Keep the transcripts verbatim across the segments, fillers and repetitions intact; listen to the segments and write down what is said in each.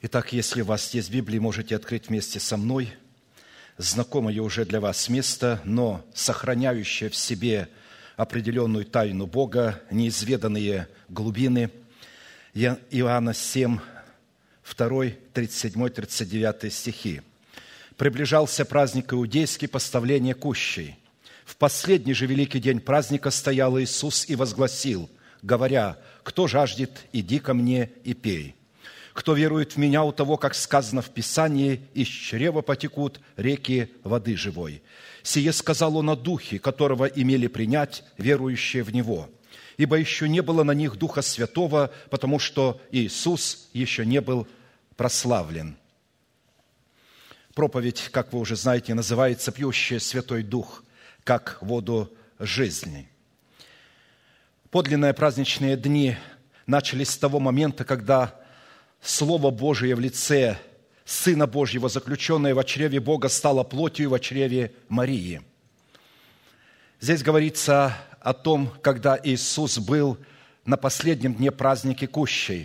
Итак, если у вас есть Библия, можете открыть вместе со мной знакомое уже для вас место, но сохраняющее в себе определенную тайну Бога, неизведанные глубины. Иоанна семь, два, тридцать семь, тридцать девять стихи. «Приближался праздник иудейский, поставление кущей. В последний же великий день праздника стоял Иисус и возгласил, говоря: кто жаждет, иди ко мне и пей. Кто верует в Меня, у того, как сказано в Писании, из чрева потекут реки воды живой. Сие сказал Он о Духе, которого имели принять верующие в Него. Ибо еще не было на них Духа Святого, потому что Иисус еще не был прославлен». Проповедь, как вы уже знаете, называется «Пьющий Святой Дух, как воду жизни». Подлинные праздничные дни начались с того момента, когда Слово Божие в лице Сына Божьего, заключенное в чреве Бога, стало плотью в чреве Марии. Здесь говорится о том, когда Иисус был на последнем дне праздника Кущей,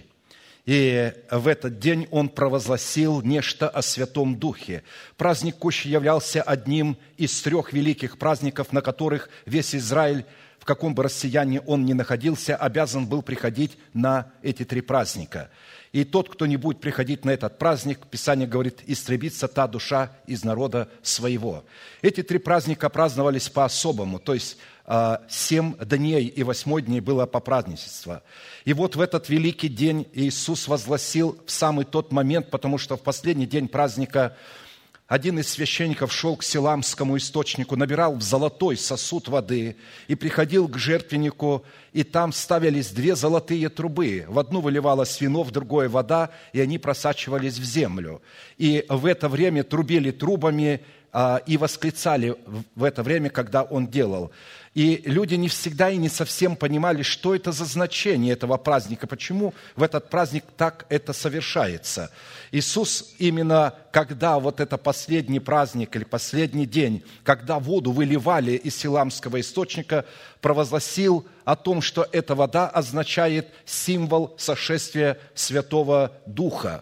и в этот день Он провозгласил нечто о Святом Духе. Праздник Кущей являлся одним из трех великих праздников, на которых весь Израиль, в каком бы россияне он ни находился, обязан был приходить на эти три праздника. И тот, кто не будет приходить на этот праздник, Писание говорит, истребится та душа из народа своего. Эти три праздника праздновались по-особому, то есть семь дней и восьмой дней было по праздничеству. И вот в этот великий день Иисус возгласил в самый тот момент, потому что в последний день праздника один из священников шел к Силамскому источнику, набирал в золотой сосуд воды и приходил к жертвеннику, и там ставились две золотые трубы. В одну выливалось вино, в другое вода, и они просачивались в землю. И в это время трубили трубами а, и восклицали в это время, когда он делал. И люди не всегда и не совсем понимали, что это за значение этого праздника, почему в этот праздник так это совершается. Иисус именно, когда вот это последний праздник или последний день, когда воду выливали из Силамского источника, провозгласил о том, что эта вода означает символ сошествия Святого Духа.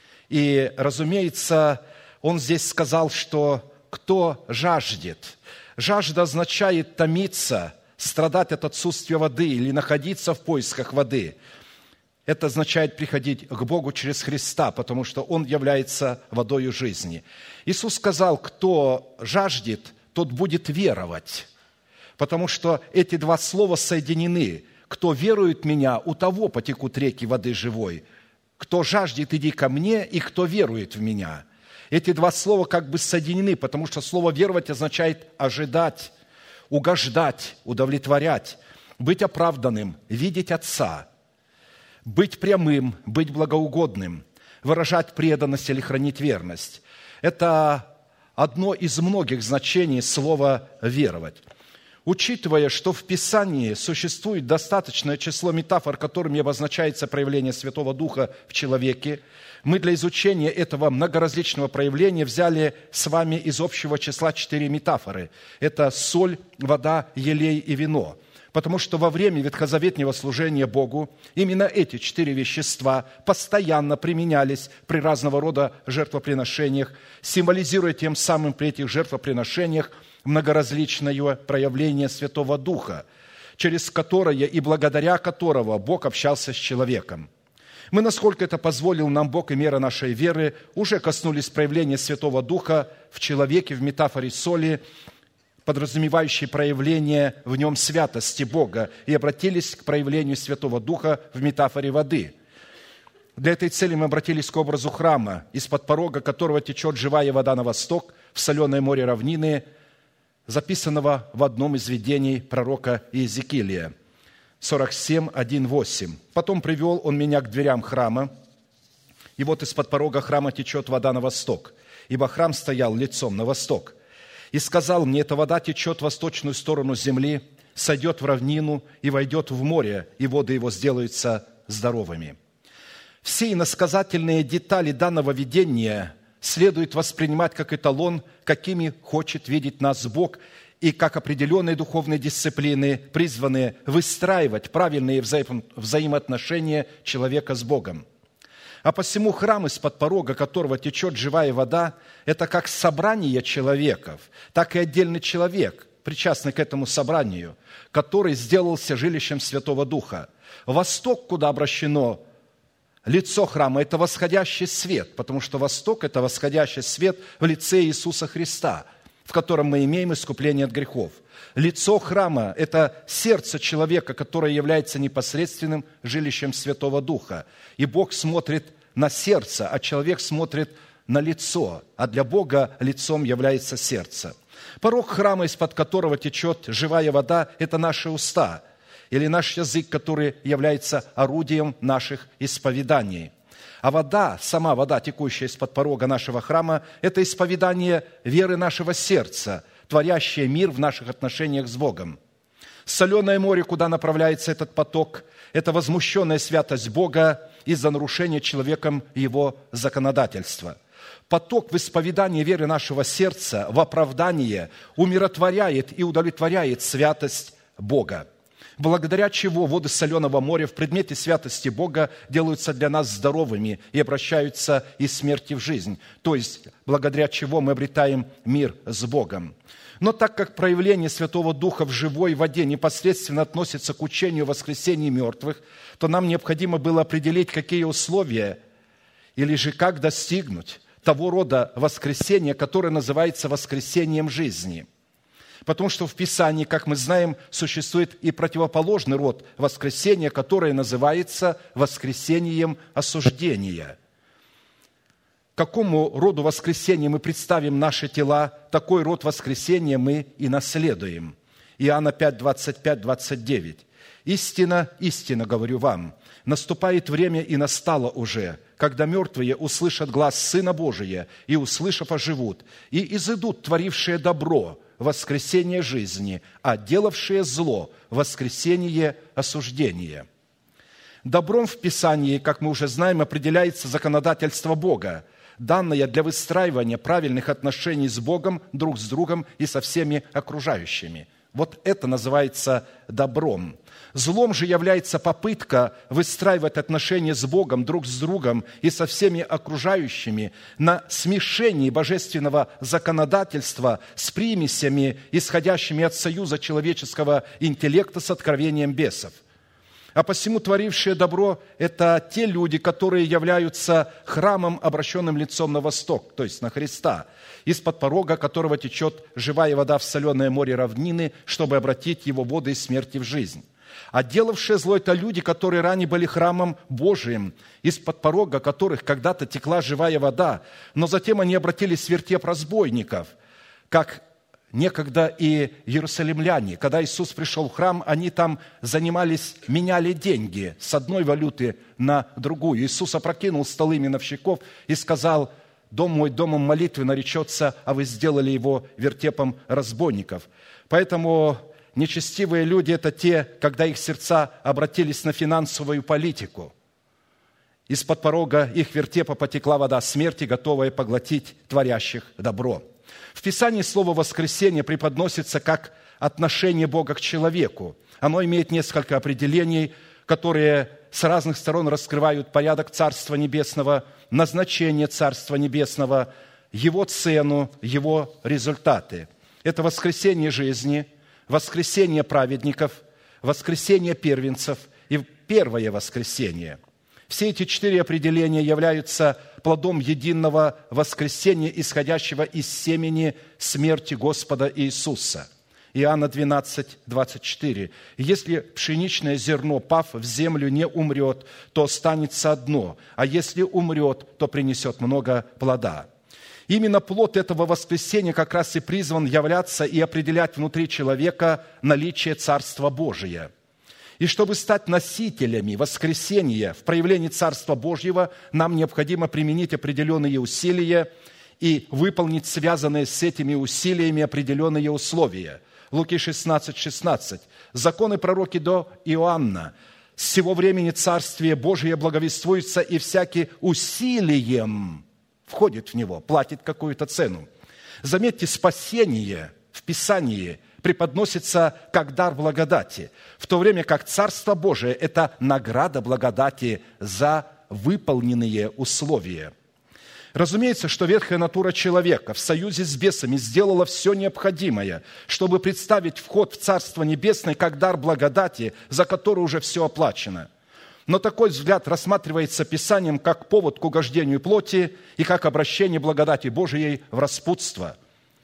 И, разумеется, он здесь сказал, что кто жаждет. Жажда означает томиться, страдать от отсутствия воды или находиться в поисках воды. Это означает приходить к Богу через Христа, потому что Он является водою жизни. Иисус сказал, кто жаждет, тот будет веровать, потому что эти два слова соединены. Кто верует в Меня, у того потекут реки воды живой. Кто жаждет, иди ко мне, и кто верует в Меня. Эти два слова как бы соединены, потому что слово «веровать» означает ожидать, угождать, удовлетворять, быть оправданным, видеть Отца, быть прямым, быть благоугодным, выражать преданность или хранить верность. Это одно из многих значений слова «веровать». Учитывая, что в Писании существует достаточное число метафор, которыми обозначается проявление Святого Духа в человеке, мы для изучения этого многоразличного проявления взяли с вами из общего числа четыре метафоры. Это соль, вода, елей и вино. Потому что во время ветхозаветнего служения Богу именно эти четыре вещества постоянно применялись при разного рода жертвоприношениях, символизируя тем самым при этих жертвоприношениях многоразличное проявление Святого Духа, через которое и благодаря которого Бог общался с человеком. Мы, насколько это позволил нам Бог и мера нашей веры, уже коснулись проявления Святого Духа в человеке в метафоре соли, подразумевающей проявление в нем святости Бога, и обратились к проявлению Святого Духа в метафоре воды. Для этой цели мы обратились к образу храма, из-под порога которого течет живая вода на восток, в соленое море равнины, записанного в одном из видений пророка Иезекииля, сорок семь, один, восемь. «Потом привел он меня к дверям храма, и вот из-под порога храма течет вода на восток, ибо храм стоял лицом на восток. И сказал мне, эта вода течет в восточную сторону земли, сойдет в равнину и войдет в море, и воды его сделаются здоровыми». Все иносказательные детали данного видения следует воспринимать как эталон, какими хочет видеть нас Бог, и как определенные духовные дисциплины, призванные выстраивать правильные взаимоотношения человека с Богом. А посему храм, из-под порога которого течет живая вода, это как собрание человеков, так и отдельный человек, причастный к этому собранию, который сделался жилищем Святого Духа. Восток, куда обращено лицо храма, это восходящий свет, потому что восток – это восходящий свет в лице Иисуса Христа, в котором мы имеем искупление от грехов. Лицо храма – это сердце человека, которое является непосредственным жилищем Святого Духа. И Бог смотрит на сердце, а человек смотрит на лицо, а для Бога лицом является сердце. Порог храма, из-под которого течет живая вода, это наши уста, или наш язык, который является орудием наших исповеданий. А вода, сама вода, текущая из-под порога нашего храма, это исповедание веры нашего сердца, творящее мир в наших отношениях с Богом. Соленое море, куда направляется этот поток, это возмущенная святость Бога из-за нарушения человеком Его законодательства. Поток в исповедании веры нашего сердца, в оправдание, умиротворяет и удовлетворяет святость Бога, благодаря чего воды соленого моря в предмете святости Бога делаются для нас здоровыми и обращаются из смерти в жизнь, то есть благодаря чего мы обретаем мир с Богом. Но так как проявление Святого Духа в живой воде непосредственно относится к учению о воскресении мертвых, то нам необходимо было определить, какие условия или же как достигнуть того рода воскресения, которое называется воскресением жизни. Потому что в Писании, как мы знаем, существует и противоположный род воскресения, которое называется воскресением осуждения. Какому роду воскресения мы представим наши тела, такой род воскресения мы и наследуем. Иоанна пять, двадцать пять, двадцать девять. «Истина, истина, говорю вам, наступает время и настало уже, когда мертвые услышат глас Сына Божия и, услышав, оживут, и изыдут творившие добро, воскресение жизни, а делавшие зло, воскресение осуждения». Добром в Писании, как мы уже знаем, определяется законодательство Бога, данное для выстраивания правильных отношений с Богом, друг с другом и со всеми окружающими. Вот это называется добром. Злом же является попытка выстраивать отношения с Богом, друг с другом и со всеми окружающими на смешении божественного законодательства с примесями, исходящими от союза человеческого интеллекта с откровением бесов. А посему творившие добро – это те люди, которые являются храмом, обращенным лицом на восток, то есть на Христа, из-под порога которого течет живая вода в соленое море равнины, чтобы обратить его воды из смерти в жизнь. А делавшие зло – это люди, которые ранее были храмом Божиим, из-под порога которых когда-то текла живая вода, но затем они обратились в вертеп разбойников, как некогда и иерусалимляне. Когда Иисус пришел в храм, они там занимались, меняли деньги с одной валюты на другую. Иисус опрокинул столы миновщиков и сказал: «Дом мой домом молитвы наречется, а вы сделали его вертепом разбойников». Поэтому нечестивые люди – это те, когда их сердца обратились на финансовую политику. Из-под порога их вертепа потекла вода смерти, готовая поглотить творящих добро. В Писании слово «воскресение» преподносится как отношение Бога к человеку. Оно имеет несколько определений, которые с разных сторон раскрывают порядок Царства Небесного, назначение Царства Небесного, его цену, его результаты. Это воскресение жизни, воскресение праведников, воскресение первенцев и первое воскресение. Все эти четыре определения являются плодом единого воскресения, исходящего из семени смерти Господа Иисуса. Иоанна двенадцать, двадцать четыре. «Если пшеничное зерно, пав в землю, не умрет, то останется одно, а если умрет, то принесет много плода». Именно плод этого воскресения как раз и призван являться и определять внутри человека наличие Царства Божия. И чтобы стать носителями воскресения в проявлении Царства Божьего, нам необходимо применить определенные усилия и выполнить связанные с этими усилиями определенные условия. Луки шестнадцать, шестнадцать. «Законы пророки до Иоанна. С сего времени Царствие Божие благовествуется, и всякий усилием входит в него, платит какую-то цену». Заметьте, спасение в Писании преподносится как дар благодати, в то время как Царство Божие – это награда благодати за выполненные условия. Разумеется, что ветхая натура человека в союзе с бесами сделала все необходимое, чтобы представить вход в Царство Небесное как дар благодати, за который уже все оплачено. Но такой взгляд рассматривается Писанием как повод к угождению плоти и как обращение благодати Божией в распутство.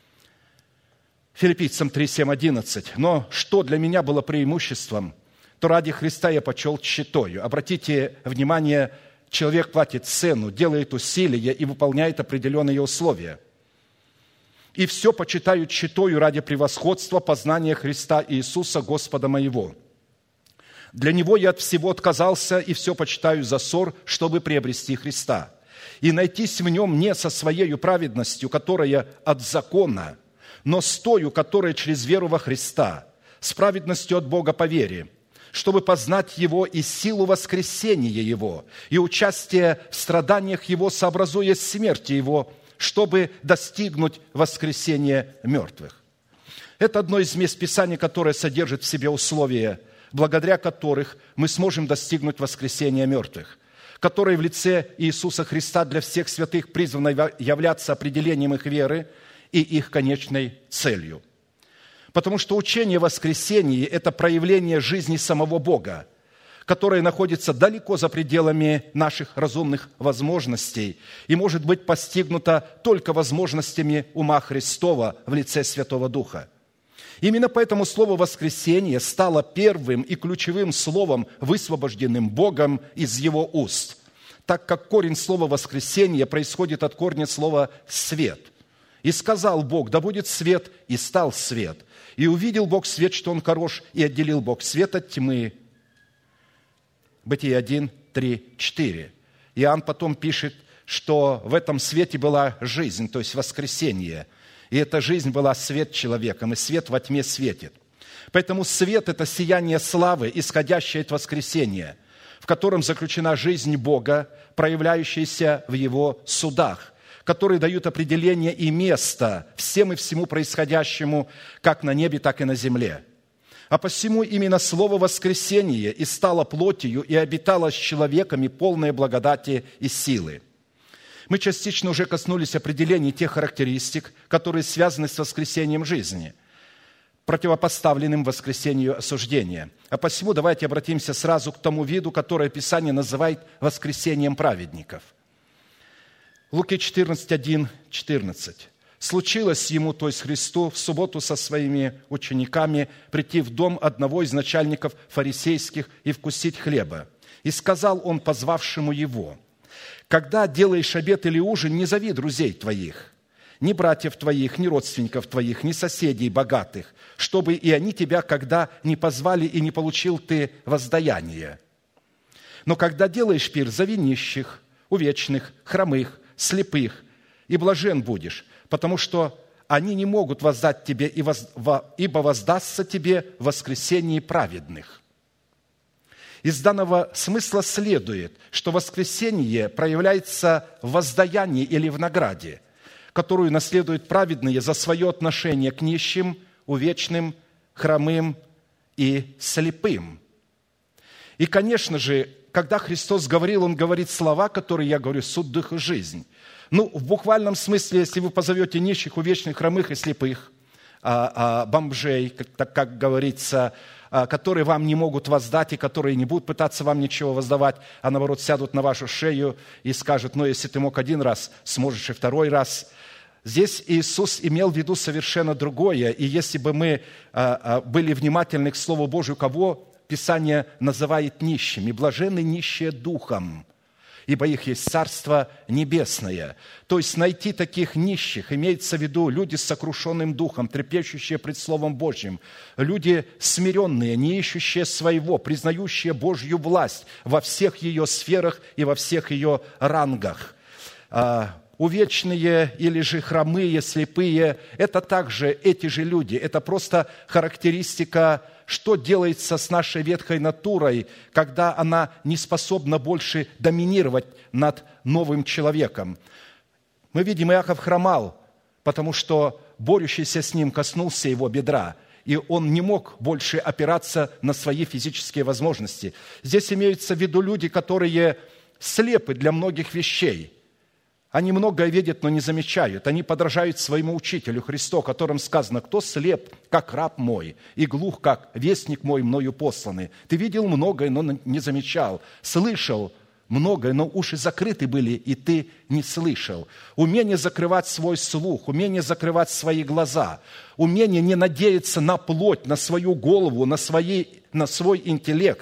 Филиппийцам три, семь, одиннадцать. «Но что для меня было преимуществом, то ради Христа я почел тщетою». Обратите внимание, человек платит цену, делает усилия и выполняет определенные условия. «И все почитаю тщетою ради превосходства познания Христа Иисуса, Господа моего. Для Него я от всего отказался и все почитаю за ссор, чтобы приобрести Христа, и найтись в Нем не со Своею праведностью, которая от закона, но с тою, которая через веру во Христа, с праведностью от Бога по вере, чтобы познать Его и силу воскресения Его, и участие в страданиях Его, сообразуясь смерти Его, чтобы достигнуть воскресения мертвых». Это одно из мест Писания, которое содержит в себе условия, благодаря которых мы сможем достигнуть воскресения мертвых, которое в лице Иисуса Христа для всех святых призвано являться определением их веры и их конечной целью. Потому что учение о воскресении – это проявление жизни самого Бога, которое находится далеко за пределами наших разумных возможностей и может быть постигнуто только возможностями ума Христова в лице Святого Духа. Именно поэтому слово «воскресение» стало первым и ключевым словом, высвобожденным Богом из Его уст, так как корень слова «воскресение» происходит от корня слова «свет». «И сказал Бог, да будет свет, и стал свет. И увидел Бог свет, что он хорош, и отделил Бог свет от тьмы». Бытие один, три, четыре. Иоанн потом пишет, что в этом свете была жизнь, то есть воскресение. И эта жизнь была свет человеком, и свет во тьме светит. Поэтому свет – это сияние славы, исходящее от воскресения, в котором заключена жизнь Бога, проявляющаяся в Его судах, которые дают определение и место всем и всему происходящему как на небе, так и на земле. А посему именно слово «воскресение» и стало плотью, и обитало с человеками полное благодати и силы. Мы частично уже коснулись определений тех характеристик, которые связаны с воскресением жизни, противопоставленным воскресению осуждения. А посему давайте обратимся сразу к тому виду, которое Писание называет воскресением праведников. Луки четырнадцать, один, четырнадцать. «Случилось ему, то есть Христу, в субботу со своими учениками прийти в дом одного из начальников фарисейских и вкусить хлеба. И сказал он позвавшему его: когда делаешь обед или ужин, не зови друзей твоих, ни братьев твоих, ни родственников твоих, ни соседей богатых, чтобы и они тебя, когда не позвали и не получил ты воздаяние. Но когда делаешь пир, зови нищих, увечных, хромых, слепых, и блажен будешь, потому что они не могут воздать тебе, ибо воздастся тебе в воскресении праведных». Из данного смысла следует, что воскресение проявляется в воздаянии или в награде, которую наследуют праведные за свое отношение к нищим, увечным, хромым и слепым. И, конечно же, когда Христос говорил, Он говорит слова, которые я говорю, суд, дух и жизнь. Ну, в буквальном смысле, если вы позовете нищих, увечных, хромых и слепых, а, а, бомжей, как, так, как говорится, а, которые вам не могут воздать и которые не будут пытаться вам ничего воздавать, а наоборот сядут на вашу шею и скажут: ну, если ты мог один раз, сможешь и второй раз. Здесь Иисус имел в виду совершенно другое. И если бы мы а, а, были внимательны к Слову Божию, кого Писание называет нищими? «Блаженны нищие духом, ибо их есть Царство Небесное». То есть найти таких нищих, имеется в виду люди с сокрушенным духом, трепещущие пред Словом Божьим, люди смиренные, не ищущие своего, признающие Божью власть во всех ее сферах и во всех ее рангах. Увечные или же хромые, слепые – это также эти же люди. Это просто характеристика, что делается с нашей ветхой натурой, когда она не способна больше доминировать над новым человеком. Мы видим, Иаков хромал, потому что борющийся с ним коснулся его бедра, и он не мог больше опираться на свои физические возможности. Здесь имеются в виду люди, которые слепы для многих вещей. Они многое видят, но не замечают. Они подражают своему учителю Христу, о котором сказано: кто слеп, как раб мой, и глух, как вестник мой, мною посланный. Ты видел многое, но не замечал. Слышал многое, но уши закрыты были, и ты не слышал. Умение закрывать свой слух, умение закрывать свои глаза, умение не надеяться на плоть, на свою голову, на, свои, на свой интеллект.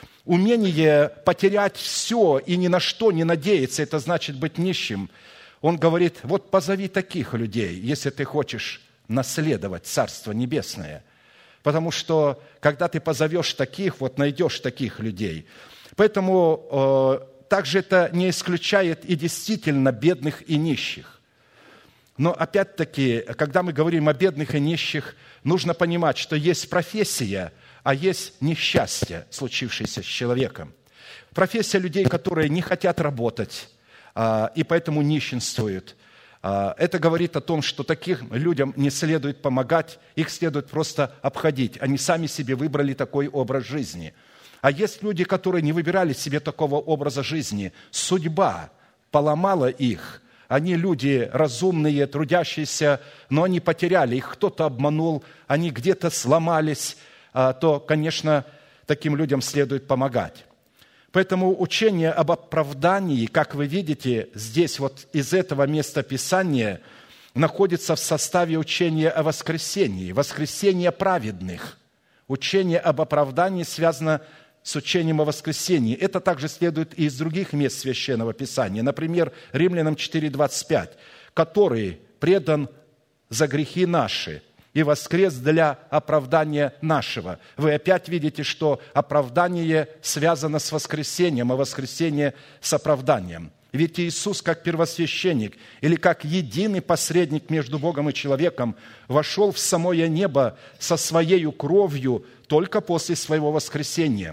Умение потерять все и ни на что не надеяться, это значит быть нищим. Он говорит: вот позови таких людей, если ты хочешь наследовать Царство Небесное. Потому что, когда ты позовешь таких, вот найдешь таких людей. Поэтому э, также это не исключает и действительно бедных и нищих. Но опять-таки, когда мы говорим о бедных и нищих, нужно понимать, что есть профессия, а есть несчастье, случившееся с человеком. Профессия людей, которые не хотят работать, и поэтому нищенствуют. Это говорит о том, что таким людям не следует помогать, их следует просто обходить. Они сами себе выбрали такой образ жизни. А есть люди, которые не выбирали себе такого образа жизни. Судьба поломала их. Они люди разумные, трудящиеся, но они потеряли, их кто-то обманул, они где-то сломались, то, конечно, таким людям следует помогать. Поэтому учение об оправдании, как вы видите, здесь вот из этого места Писания находится в составе учения о воскресении, воскресение праведных. Учение об оправдании связано с учением о воскресении. Это также следует и из других мест Священного Писания. Например, Римлянам четыре двадцать пять, который предан за грехи наши и воскрес для оправдания нашего. Вы опять видите, что оправдание связано с воскресением, а воскресение с оправданием. Ведь Иисус, как первосвященник или как единый посредник между Богом и человеком, вошел в самое небо со своей кровью только после своего воскресения.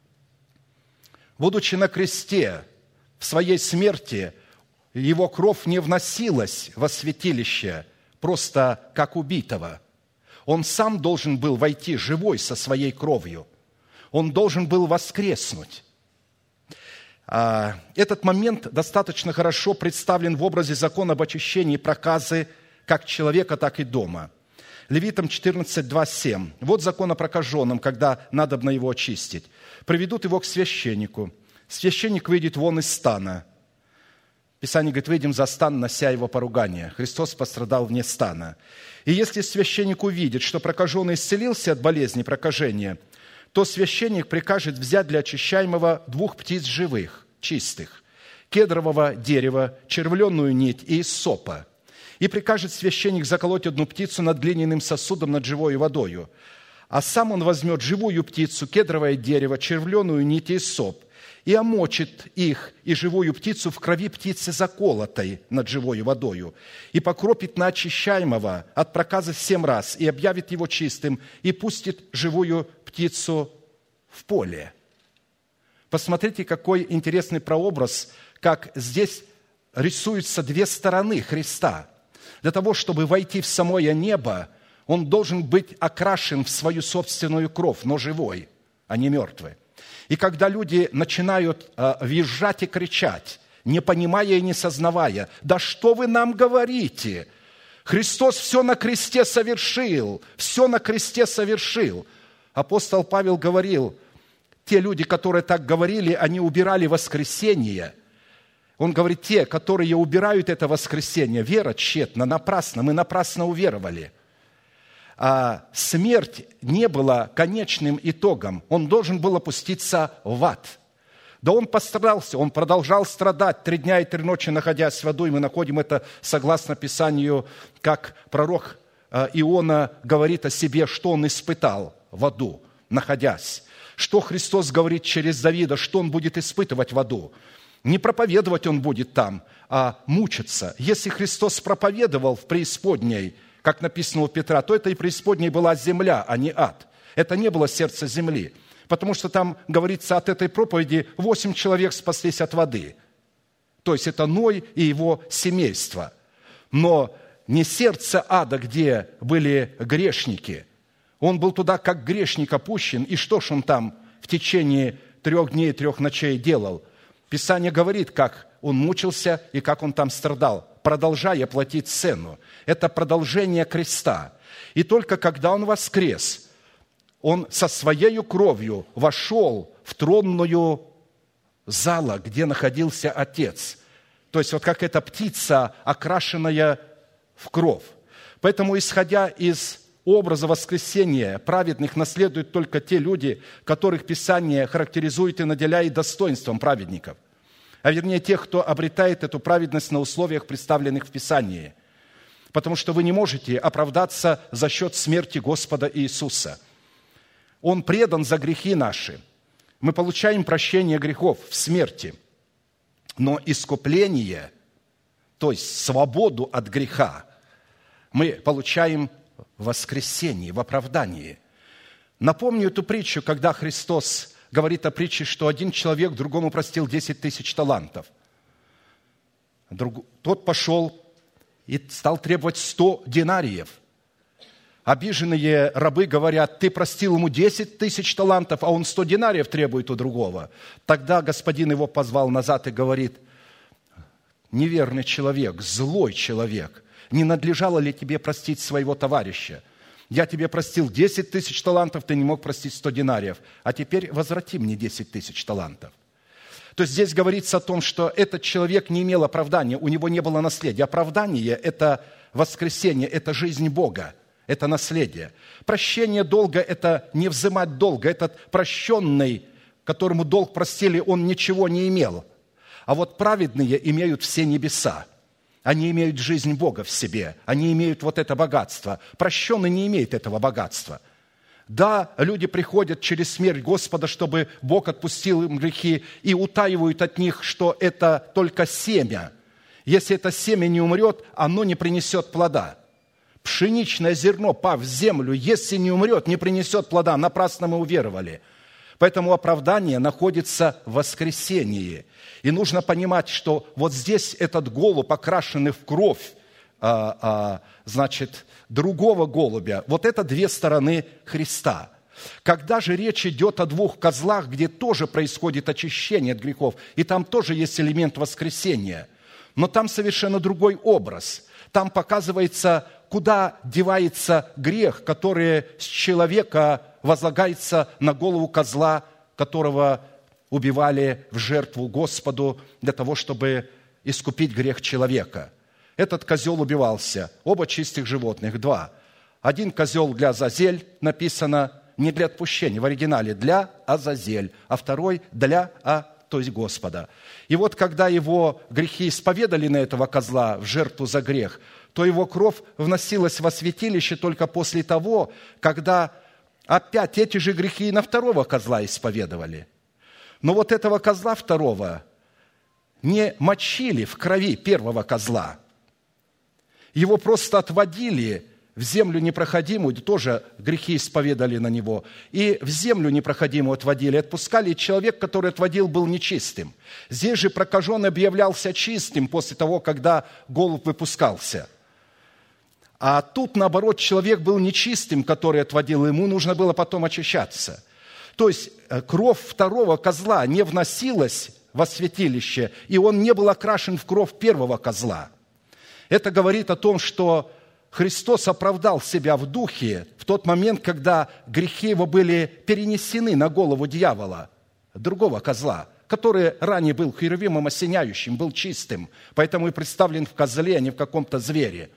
Будучи на кресте, в своей смерти, его кровь не вносилась во святилище просто как убитого. Он сам должен был войти живой со своей кровью. Он должен был воскреснуть. Этот момент достаточно хорошо представлен в образе закона об очищении проказы как человека, так и дома. Левитам четырнадцать два семь. Вот закон о прокаженном, когда надобно его очистить. Приведут его к священнику. Священник выйдет вон из стана. Писание говорит: выйдем за стан, нося его поругание. Христос пострадал вне стана. И если священник увидит, что прокаженный исцелился от болезни прокажения, то священник прикажет взять для очищаемого двух птиц живых, чистых, кедрового дерева, червленую нить и иссопа. И прикажет священник заколоть одну птицу над глиняным сосудом над живою водою. А сам он возьмет живую птицу, кедровое дерево, червленую нить и иссоп, и омочит их и живую птицу в крови птицы заколотой над живою водою, и покропит на очищаемого от проказы семь раз, и объявит его чистым, и пустит живую птицу в поле. Посмотрите, какой интересный прообраз, как здесь рисуются две стороны Христа. Для того, чтобы войти в самое небо, он должен быть окрашен в свою собственную кровь, но живой, а не мертвый. И когда люди начинают э, визжать и кричать, не понимая и не сознавая: «Да что вы нам говорите? Христос все на кресте совершил, все на кресте совершил». Апостол Павел говорил, те люди, которые так говорили, они убирали воскресение. Он говорит, те, которые убирают это воскресение, вера тщетна, напрасно, мы напрасно уверовали. А смерть не была конечным итогом. Он должен был опуститься в ад. Да он пострадался, он продолжал страдать три дня и три ночи, находясь в аду. И мы находим это, согласно Писанию, как пророк Иона говорит о себе, что он испытал в аду, находясь. Что Христос говорит через Давида, что он будет испытывать в аду. Не проповедовать он будет там, а мучиться. Если Христос проповедовал в преисподней, как написано у Петра, то этой преисподней была земля, а не ад. Это не было сердце земли. Потому что там говорится, от этой проповеди восемь человек спаслись от воды. То есть это Ной и его семейство. Но не сердце ада, где были грешники. Он был туда как грешник опущен. И что ж он там в течение трех дней и трех ночей делал? Писание говорит, как он мучился и как он там страдал, продолжая платить цену. Это продолжение креста. И только когда он воскрес, он со своей кровью вошел в тронную залу, где находился Отец. То есть вот как эта птица, окрашенная в кровь. Поэтому, исходя из образа воскресения праведных, наследуют только те люди, которых Писание характеризует и наделяет достоинством праведников. А вернее, тех, кто обретает эту праведность на условиях, представленных в Писании. Потому что вы не можете оправдаться за счет смерти Господа Иисуса. Он предан за грехи наши. Мы получаем прощение грехов в смерти. Но искупление, то есть свободу от греха, мы получаем в воскресении, в оправдании. Напомню эту притчу, когда Христос говорит о притче, что один человек другому простил десять тысяч талантов. Тот пошел и стал требовать сто динариев. Обиженные рабы говорят: ты простил ему десять тысяч талантов, а он сто динариев требует у другого. Тогда господин его позвал назад и говорит: неверный человек, злой человек, не надлежало ли тебе простить своего товарища? Я тебе простил десять тысяч талантов, ты не мог простить сто динариев, а теперь возврати мне десять тысяч талантов. То есть здесь говорится о том, что этот человек не имел оправдания, у него не было наследия. Оправдание – это воскресение, это жизнь Бога, это наследие. Прощение долга – это не взымать долга. Этот прощенный, которому долг простили, он ничего не имел. А вот праведные имеют все небеса. Они имеют жизнь Бога в себе. Они имеют вот это богатство. Прощенный не имеет этого богатства. Да, люди приходят через смерть Господа, чтобы Бог отпустил им грехи, и утаивают от них, что это только семя. Если это семя не умрет, оно не принесет плода. Пшеничное зерно, пав в землю, если не умрет, не принесет плода. Напрасно мы уверовали. Поэтому оправдание находится в воскресении. И нужно понимать, что вот здесь этот голубь, окрашенный в кровь, а, а, значит, другого голубя, вот это две стороны Христа. Когда же речь идет о двух козлах, где тоже происходит очищение от грехов, и там тоже есть элемент воскресения, но там совершенно другой образ. Там показывается, куда девается грех, который с человека возлагается на голову козла, которого убивали в жертву Господу для того, чтобы искупить грех человека. Этот козел убивался, оба чистых животных, два. Один козел для Азазель, написано, не для отпущения, в оригинале для Азазель, а второй для, а, то есть Господа. И вот когда его грехи исповедали на этого козла в жертву за грех, то его кровь вносилась во святилище только после того, когда опять эти же грехи и на второго козла исповедовали. Но вот этого козла второго не мочили в крови первого козла. Его просто отводили в землю непроходимую, тоже грехи исповедали на него, и в землю непроходимую отводили, отпускали, и человек, который отводил, был нечистым. Здесь же прокаженный объявлялся чистым после того, когда голубь выпускался. А тут, наоборот, человек был нечистым, который отводил, ему нужно было потом очищаться. То есть кровь второго козла не вносилась во святилище, и он не был окрашен в кровь первого козла. Это говорит о том, что Христос оправдал себя в духе в тот момент, когда грехи его были перенесены на голову дьявола, другого козла, который ранее был херувимом осеняющим, был чистым, поэтому и представлен в козле, а не в каком-то звере.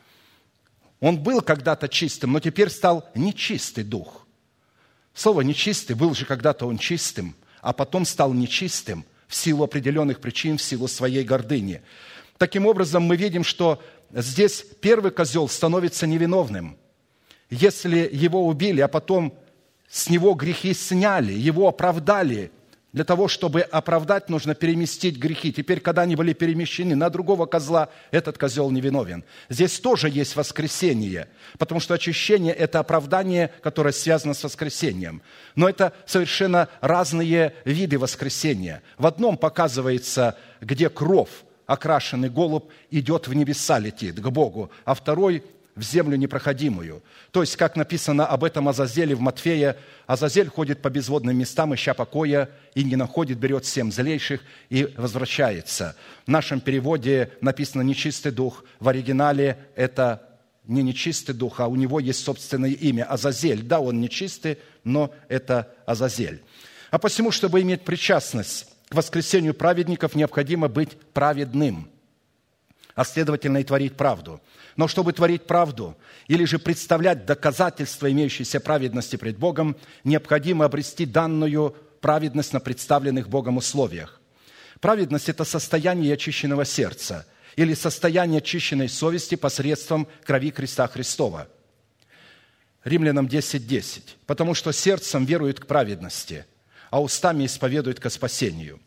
Он был когда-то чистым, но теперь стал нечистый дух. Слово «нечистый» был же когда-то он чистым, а потом стал нечистым в силу определенных причин, в силу своей гордыни. Таким образом, мы видим, что здесь первый козел становится невиновным. Если его убили, а потом с него грехи сняли, его оправдали, для того, чтобы оправдать, нужно переместить грехи. Теперь, когда они были перемещены на другого козла, этот козел невиновен. Здесь тоже есть воскресение, потому что очищение – это оправдание, которое связано с воскресением. Но это совершенно разные виды воскресения. В одном показывается, где кровь, окрашенный голубь, идет в небеса, летит к Богу, а второй – в землю непроходимую. То есть, как написано об этом Азазеле в Матфея, Азазель ходит по безводным местам, ища покоя, и не находит, берет семь злейших и возвращается. В нашем переводе написано «нечистый дух». В оригинале это не нечистый дух, а у него есть собственное имя Азазель. Да, он нечистый, но это Азазель. А посему, чтобы иметь причастность к воскресению праведников, необходимо быть праведным, а следовательно и творить правду. Но чтобы творить правду или же представлять доказательства имеющейся праведности пред Богом, необходимо обрести данную праведность на представленных Богом условиях. Праведность – это состояние очищенного сердца или состояние очищенной совести посредством крови креста Христова. Римлянам десять десять. «Потому что сердцем верует к праведности, а устами исповедует ко спасению».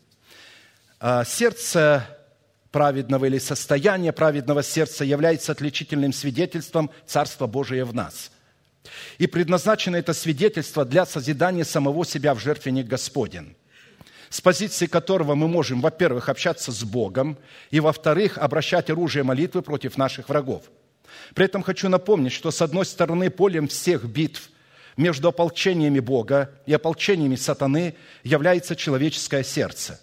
Сердце праведного или состояние праведного сердца является отличительным свидетельством Царства Божия в нас. И предназначено это свидетельство для созидания самого себя в жертвенник Господень, с позиции которого мы можем, во-первых, общаться с Богом, и, во-вторых, обращать оружие молитвы против наших врагов. При этом хочу напомнить, что, с одной стороны, полем всех битв между ополчениями Бога и ополчениями сатаны является человеческое сердце.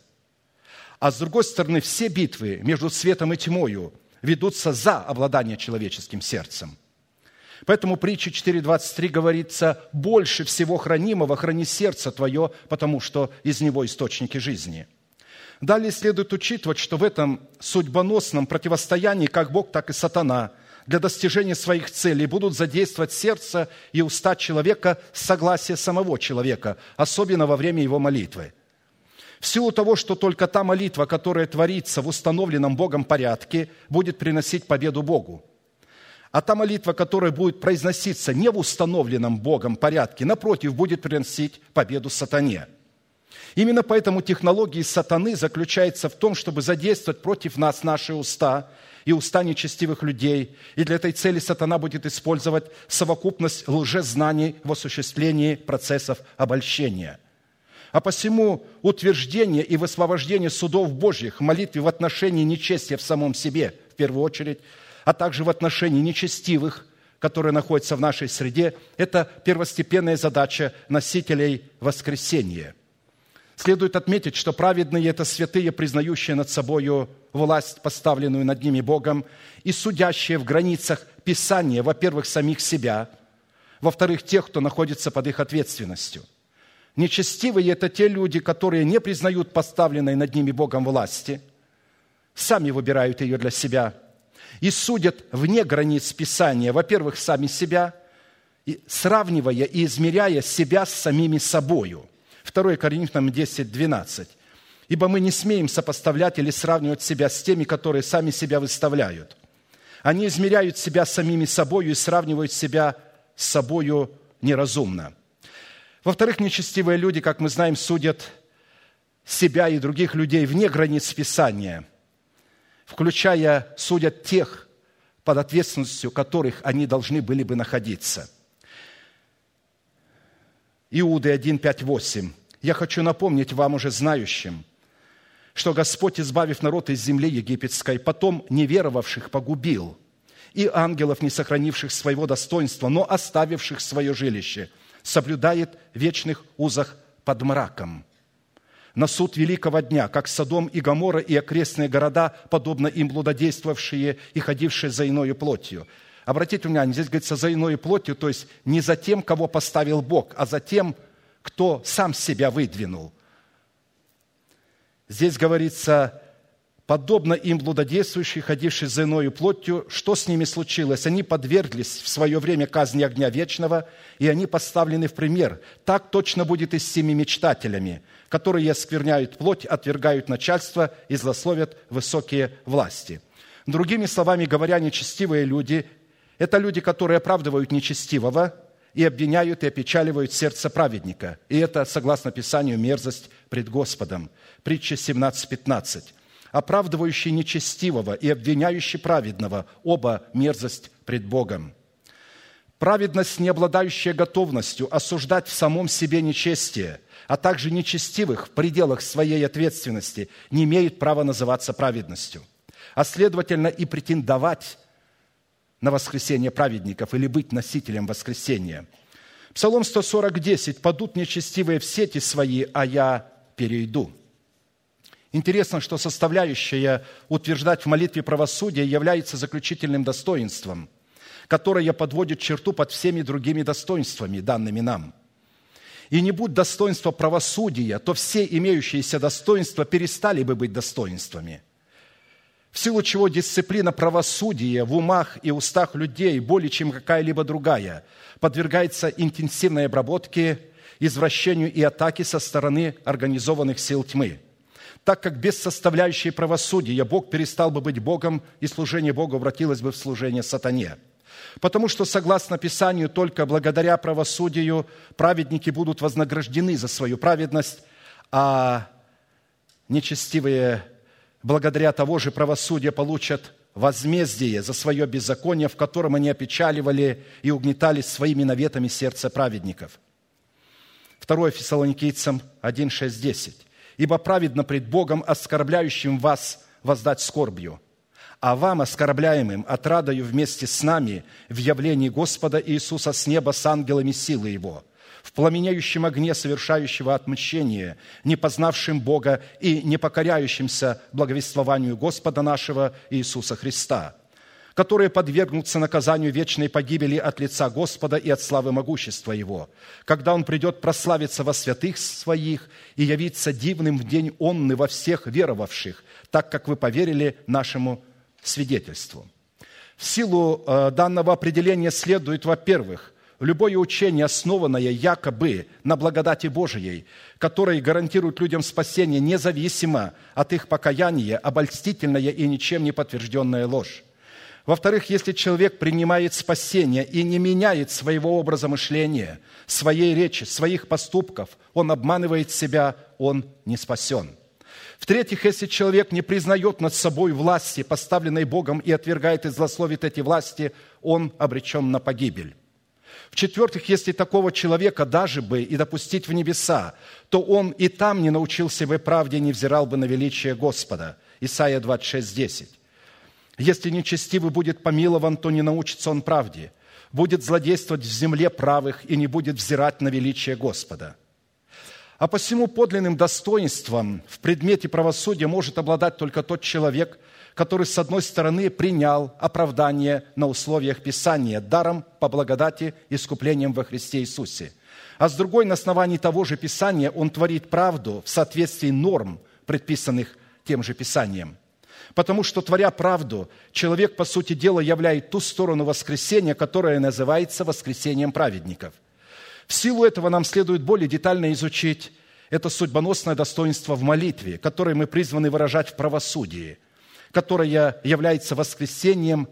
А с другой стороны, все битвы между светом и тьмою ведутся за обладание человеческим сердцем. Поэтому притча четыре двадцать три говорится: «Больше всего хранимого храни сердце твое, потому что из него источники жизни». Далее следует учитывать, что в этом судьбоносном противостоянии как Бог, так и сатана для достижения своих целей будут задействовать сердце и уста человека с согласия самого человека, особенно во время его молитвы. В силу того, что только та молитва, которая творится в установленном Богом порядке, будет приносить победу Богу. А та молитва, которая будет произноситься не в установленном Богом порядке, напротив, будет приносить победу сатане. Именно поэтому технология сатаны заключается в том, чтобы задействовать против нас наши уста и уста нечестивых людей. И для этой цели сатана будет использовать совокупность лжезнаний в осуществлении процессов обольщения. А посему утверждение и высвобождение судов Божьих в молитве в отношении нечестия в самом себе, в первую очередь, а также в отношении нечестивых, которые находятся в нашей среде, это первостепенная задача носителей воскресения. Следует отметить, что праведные – это святые, признающие над собою власть, поставленную над ними Богом, и судящие в границах Писания, во-первых, самих себя, во-вторых, тех, кто находится под их ответственностью. Нечестивые – это те люди, которые не признают поставленной над ними Богом власти, сами выбирают ее для себя и судят вне границ Писания, во-первых, сами себя, сравнивая и измеряя себя с самими собою. второе Коринфянам десять двенадцать. «Ибо мы не смеем сопоставлять или сравнивать себя с теми, которые сами себя выставляют. Они измеряют себя самими собою и сравнивают себя с собою неразумно». Во-вторых, нечестивые люди, как мы знаем, судят себя и других людей вне границ Писания, включая, судят тех, под ответственностью которых они должны были бы находиться. Иуды один пять восемь. «Я хочу напомнить вам, уже знающим, что Господь, избавив народ из земли египетской, потом неверовавших погубил, и ангелов, не сохранивших своего достоинства, но оставивших свое жилище, соблюдает в вечных узах под мраком. На суд великого дня, как Содом и Гоморра и окрестные города, подобно им блудодействовавшие и ходившие за иною плотью». Обратите внимание, здесь говорится «за иною плотью», то есть не за тем, кого поставил Бог, а за тем, кто сам себя выдвинул. Здесь говорится «подобно им блудодействующие, ходившие за иною плотью». Что с ними случилось? Они подверглись в свое время казни огня вечного, и они поставлены в пример. Так точно будет и с теми мечтателями, которые оскверняют плоть, отвергают начальство и злословят высокие власти. Другими словами говоря, нечестивые люди – это люди, которые оправдывают нечестивого и обвиняют и опечаливают сердце праведника. И это, согласно Писанию, мерзость пред Господом. Притча семнадцать пятнадцать. «Оправдывающий нечестивого и обвиняющий праведного – оба мерзость пред Богом». Праведность, не обладающая готовностью осуждать в самом себе нечестие, а также нечестивых в пределах своей ответственности, не имеет права называться праведностью, а следовательно и претендовать на воскресение праведников или быть носителем воскресения. Псалом сто сорок, десять. «Падут нечестивые в сети свои, а я перейду». Интересно, что составляющая утверждать в молитве правосудие является заключительным достоинством, которое подводит черту под всеми другими достоинствами, данными нам. И не будь достоинства правосудия, то все имеющиеся достоинства перестали бы быть достоинствами. В силу чего дисциплина правосудия в умах и устах людей более чем какая-либо другая подвергается интенсивной обработке, извращению и атаке со стороны организованных сил тьмы. Так как без составляющей правосудия Бог перестал бы быть Богом, и служение Богу обратилось бы в служение сатане. Потому что, согласно Писанию, только благодаря правосудию праведники будут вознаграждены за свою праведность, а нечестивые благодаря того же правосудию получат возмездие за свое беззаконие, в котором они опечаливали и угнетали своими наветами сердца праведников. второе Фессалоникийцам один, шесть, десять. «Ибо праведно пред Богом, оскорбляющим вас, воздать скорбью, а вам, оскорбляемым, отрадою вместе с нами в явлении Господа Иисуса с неба с ангелами силы Его, в пламенеющем огне совершающего отмщение, не познавшим Бога и не покоряющимся благовествованию Господа нашего Иисуса Христа, которые подвергнутся наказанию вечной погибели от лица Господа и от славы могущества Его, когда Он придет прославиться во святых Своих и явиться дивным в день онный во всех веровавших, так как вы поверили нашему свидетельству». В силу данного определения следует, во-первых, любое учение, основанное якобы на благодати Божией, которое гарантирует людям спасение независимо от их покаяния, обольстительная и ничем не подтвержденная ложь. Во-вторых, если человек принимает спасение и не меняет своего образа мышления, своей речи, своих поступков, он обманывает себя, он не спасен. В-третьих, если человек не признает над собой власти, поставленной Богом, и отвергает и злословит эти власти, он обречен на погибель. В-четвертых, если такого человека даже бы и допустить в небеса, то он и там не научился бы правде, не взирал бы на величие Господа. Исайя двадцать шесть, десять. Если нечестивый будет помилован, то не научится он правде, будет злодействовать в земле правых и не будет взирать на величие Господа. А посему подлинным достоинством в предмете правосудия может обладать только тот человек, который, с одной стороны, принял оправдание на условиях Писания, даром по благодати, искуплением во Христе Иисусе, а с другой, на основании того же Писания, он творит правду в соответствии норм, предписанных тем же Писанием. Потому что, творя правду, человек, по сути дела, являет ту сторону воскресения, которая называется воскресением праведников. В силу этого нам следует более детально изучить это судьбоносное достоинство в молитве, которое мы призваны выражать в правосудии, которое является воскресением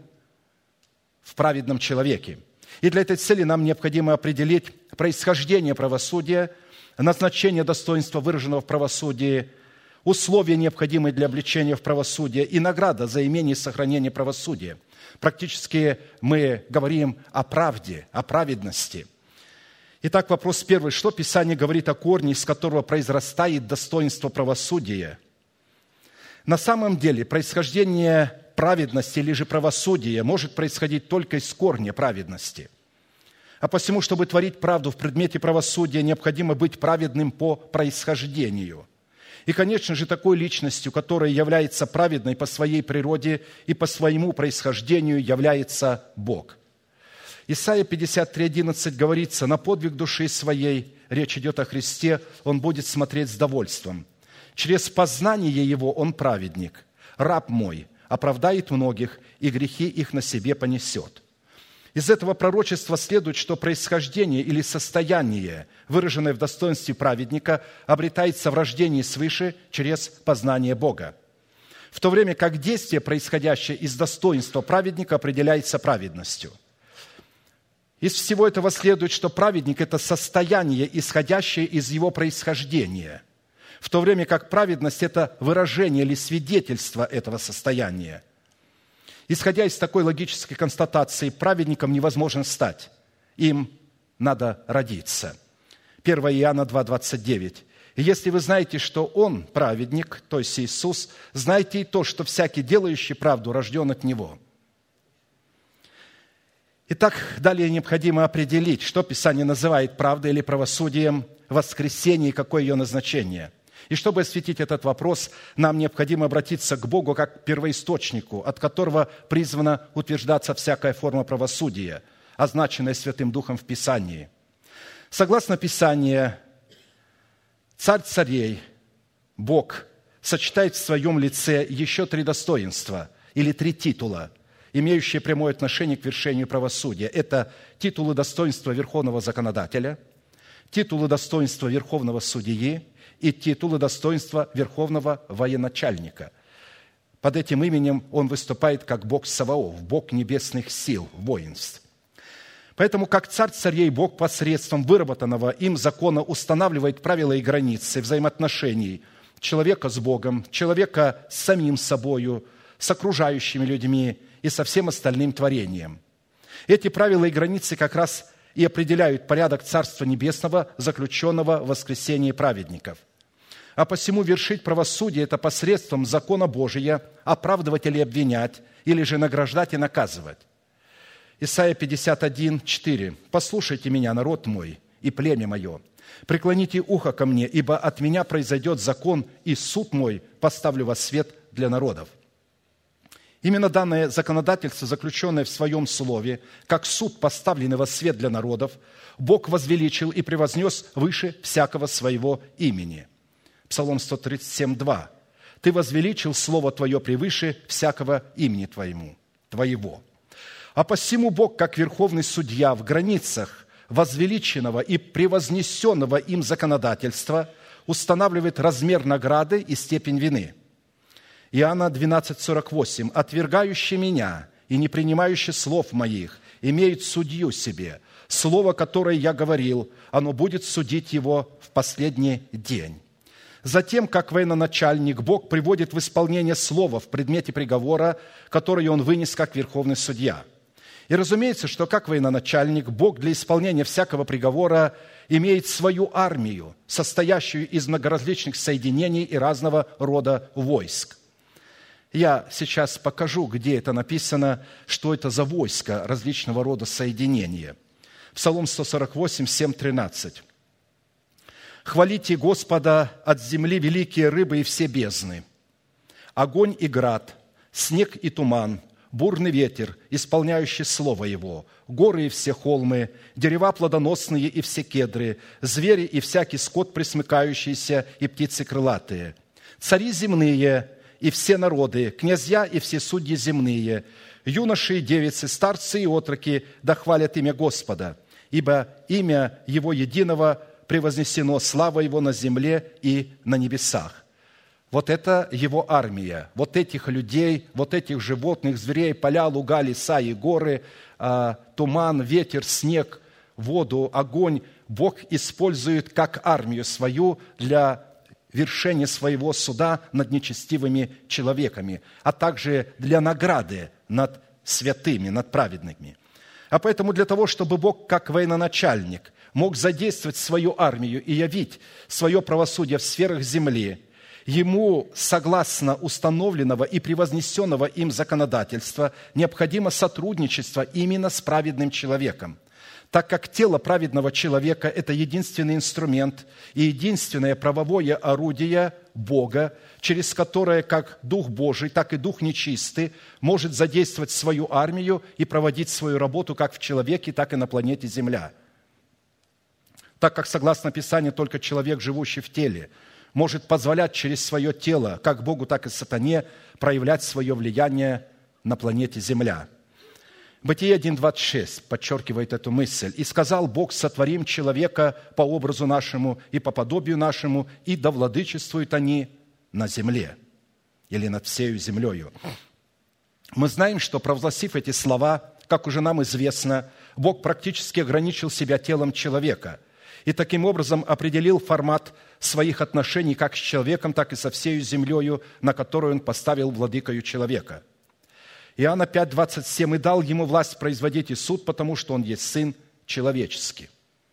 в праведном человеке. И для этой цели нам необходимо определить происхождение правосудия, назначение достоинства, выраженного в правосудии, условия, необходимые для облечения в правосудие, и награда за имение и сохранение правосудия. Практически мы говорим о правде, о праведности. Итак, вопрос первый. Что Писание говорит о корне, из которого произрастает достоинство правосудия? На самом деле, происхождение праведности или же правосудия может происходить только из корня праведности. А посему, чтобы творить правду в предмете правосудия, необходимо быть праведным по происхождению. И, конечно же, такой личностью, которая является праведной по своей природе и по своему происхождению, является Бог. Исайя пятьдесят три, одиннадцать говорится: «На подвиг души своей, речь идет о Христе, он будет смотреть с довольством. Через познание его он праведник. Раб мой оправдает многих, и грехи их на себе понесет». Из этого пророчества следует, что происхождение или состояние, выраженное в достоинстве праведника, обретается в рождении свыше через познание Бога, в то время как действие, происходящее из достоинства праведника, определяется праведностью. Из всего этого следует, что праведник – это состояние, исходящее из его происхождения, в то время как праведность – это выражение или свидетельство этого состояния. Исходя из такой логической констатации, праведником невозможно стать, им надо родиться. первое Иоанна два, двадцать девять. «И если вы знаете, что Он праведник, то есть Иисус, знайте и то, что всякий, делающий правду, рожден от Него». Итак, далее необходимо определить, что Писание называет правдой или правосудием воскресения и какое ее назначение. И чтобы осветить этот вопрос, нам необходимо обратиться к Богу как к первоисточнику, от которого призвана утверждаться всякая форма правосудия, означенная Святым Духом в Писании. Согласно Писанию, Царь царей, Бог, сочетает в своем лице еще три достоинства или три титула, имеющие прямое отношение к вершению правосудия. Это титулы достоинства Верховного Законодателя, титулы достоинства Верховного Судьи и титулы достоинства Верховного Военачальника. Под этим именем он выступает как Бог Саваоф, Бог небесных сил, воинств. Поэтому, как Царь царей, Бог посредством выработанного им закона устанавливает правила и границы взаимоотношений человека с Богом, человека с самим собою, с окружающими людьми и со всем остальным творением. Эти правила и границы как раз и определяют порядок Царства Небесного, заключенного в воскресении праведников. А посему вершить правосудие – это посредством закона Божия оправдывать или обвинять, или же награждать и наказывать. Исайя пятьдесят один, четыре. «Послушайте меня, народ мой, и племя мое. Преклоните ухо ко мне, ибо от меня произойдет закон, и суд мой поставлю во свет для народов». Именно данное законодательство, заключенное в Своем Слове, как суд, поставленный во свет для народов, Бог возвеличил и превознес выше всякого Своего имени. Псалом сто тридцать семь, два. «Ты возвеличил Слово Твое превыше всякого имени Твоему, Твоего». А посему Бог, как верховный судья в границах возвеличенного и превознесенного им законодательства, устанавливает размер награды и степень вины. Иоанна двенадцать, сорок восемь. «Отвергающий меня и не принимающий слов моих имеет судью себе. Слово, которое я говорил, оно будет судить его в последний день». Затем, как военачальник, Бог приводит в исполнение слово в предмете приговора, который он вынес как верховный судья. И разумеется, что как военачальник, Бог для исполнения всякого приговора имеет свою армию, состоящую из многоразличных соединений и разного рода войск. Я сейчас покажу, где это написано, что это за войско различного рода соединения. Псалом сто сорок восемь, семь, тринадцать. «Хвалите Господа от земли великие рыбы и все бездны, огонь и град, снег и туман, бурный ветер, исполняющий слово Его, горы и все холмы, дерева плодоносные и все кедры, звери и всякий скот пресмыкающийся и птицы крылатые, цари земные и все народы, князья и все судьи земные, юноши и девицы, старцы и отроки, да хвалят имя Господа, ибо имя Его единого превознесено, слава Его на земле и на небесах». Вот это Его армия, вот этих людей, вот этих животных, зверей, поля, луга, леса и горы, туман, ветер, снег, воду, огонь Бог использует как армию свою для вершения своего суда над нечестивыми человеками, а также для награды над святыми, над праведными. А поэтому для того, чтобы Бог, как военачальник, мог задействовать свою армию и явить свое правосудие в сферах земли, ему, согласно установленного и превознесенного им законодательства, необходимо сотрудничество именно с праведным человеком, так как тело праведного человека – это единственный инструмент и единственное правовое орудие Бога, через которое как Дух Божий, так и Дух нечистый может задействовать свою армию и проводить свою работу как в человеке, так и на планете Земля. Так как, согласно Писанию, только человек, живущий в теле, может позволять через свое тело, как Богу, так и сатане, проявлять свое влияние на планете Земля. Бытие один, двадцать шесть подчеркивает эту мысль. «И сказал Бог, сотворим человека по образу нашему и по подобию нашему, и да владычествуют они на земле» или над всею землею. Мы знаем, что, провозгласив эти слова, как уже нам известно, Бог практически ограничил себя телом человека и таким образом определил формат своих отношений как с человеком, так и со всею землею, на которую Он поставил владыкою человека. Иоанна пять, двадцать семь. «И дал ему власть производить и суд, потому что он есть Сын человеческий».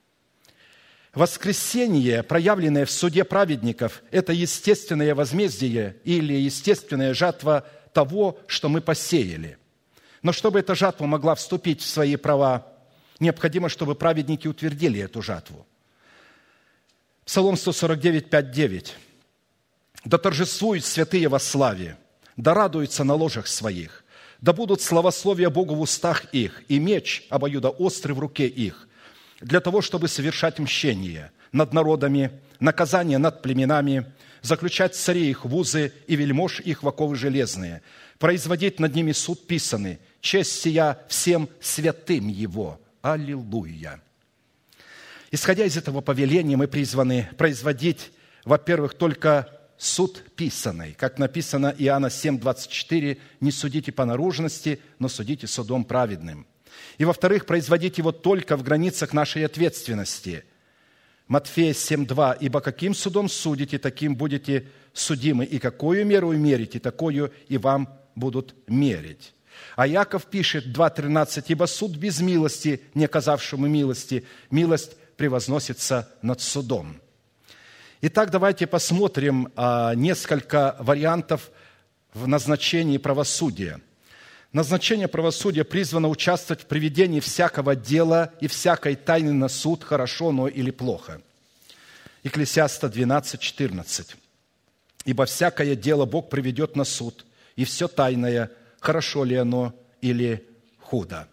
Воскресение, проявленное в суде праведников, это естественное возмездие или естественная жатва того, что мы посеяли. Но чтобы эта жатва могла вступить в свои права, необходимо, чтобы праведники утвердили эту жатву. Псалом сто сорок девять, пять, девять. «Да торжествуют святые во славе, да радуются на ложах своих, да будут славословия Богу в устах их, и меч обоюдоострый в руке их, для того, чтобы совершать мщение над народами, наказание над племенами, заключать царей их в узы и вельмож их в оковы железные, производить над ними суд писанный, честь сия всем святым Его». Аллилуйя! Исходя из этого повеления, мы призваны производить, во-первых, только суд писанный, как написано Иоанна семь, двадцать четыре, «Не судите по наружности, но судите судом праведным». И, во-вторых, производить его только в границах нашей ответственности. Матфея семь, два, «Ибо каким судом судите, таким будете судимы, и какую меру мерите, такую и вам будут мерить». А Иаков пишет, два, тринадцать, «Ибо суд без милости, не оказавшему милости, милость превозносится над судом». Итак, давайте посмотрим а, несколько вариантов в назначении правосудия. Назначение правосудия призвано участвовать в приведении всякого дела и всякой тайны на суд, хорошо оно или плохо. Екклесиаста двенадцать, четырнадцать. «Ибо всякое дело Бог приведет на суд, и все тайное, хорошо ли оно или худо».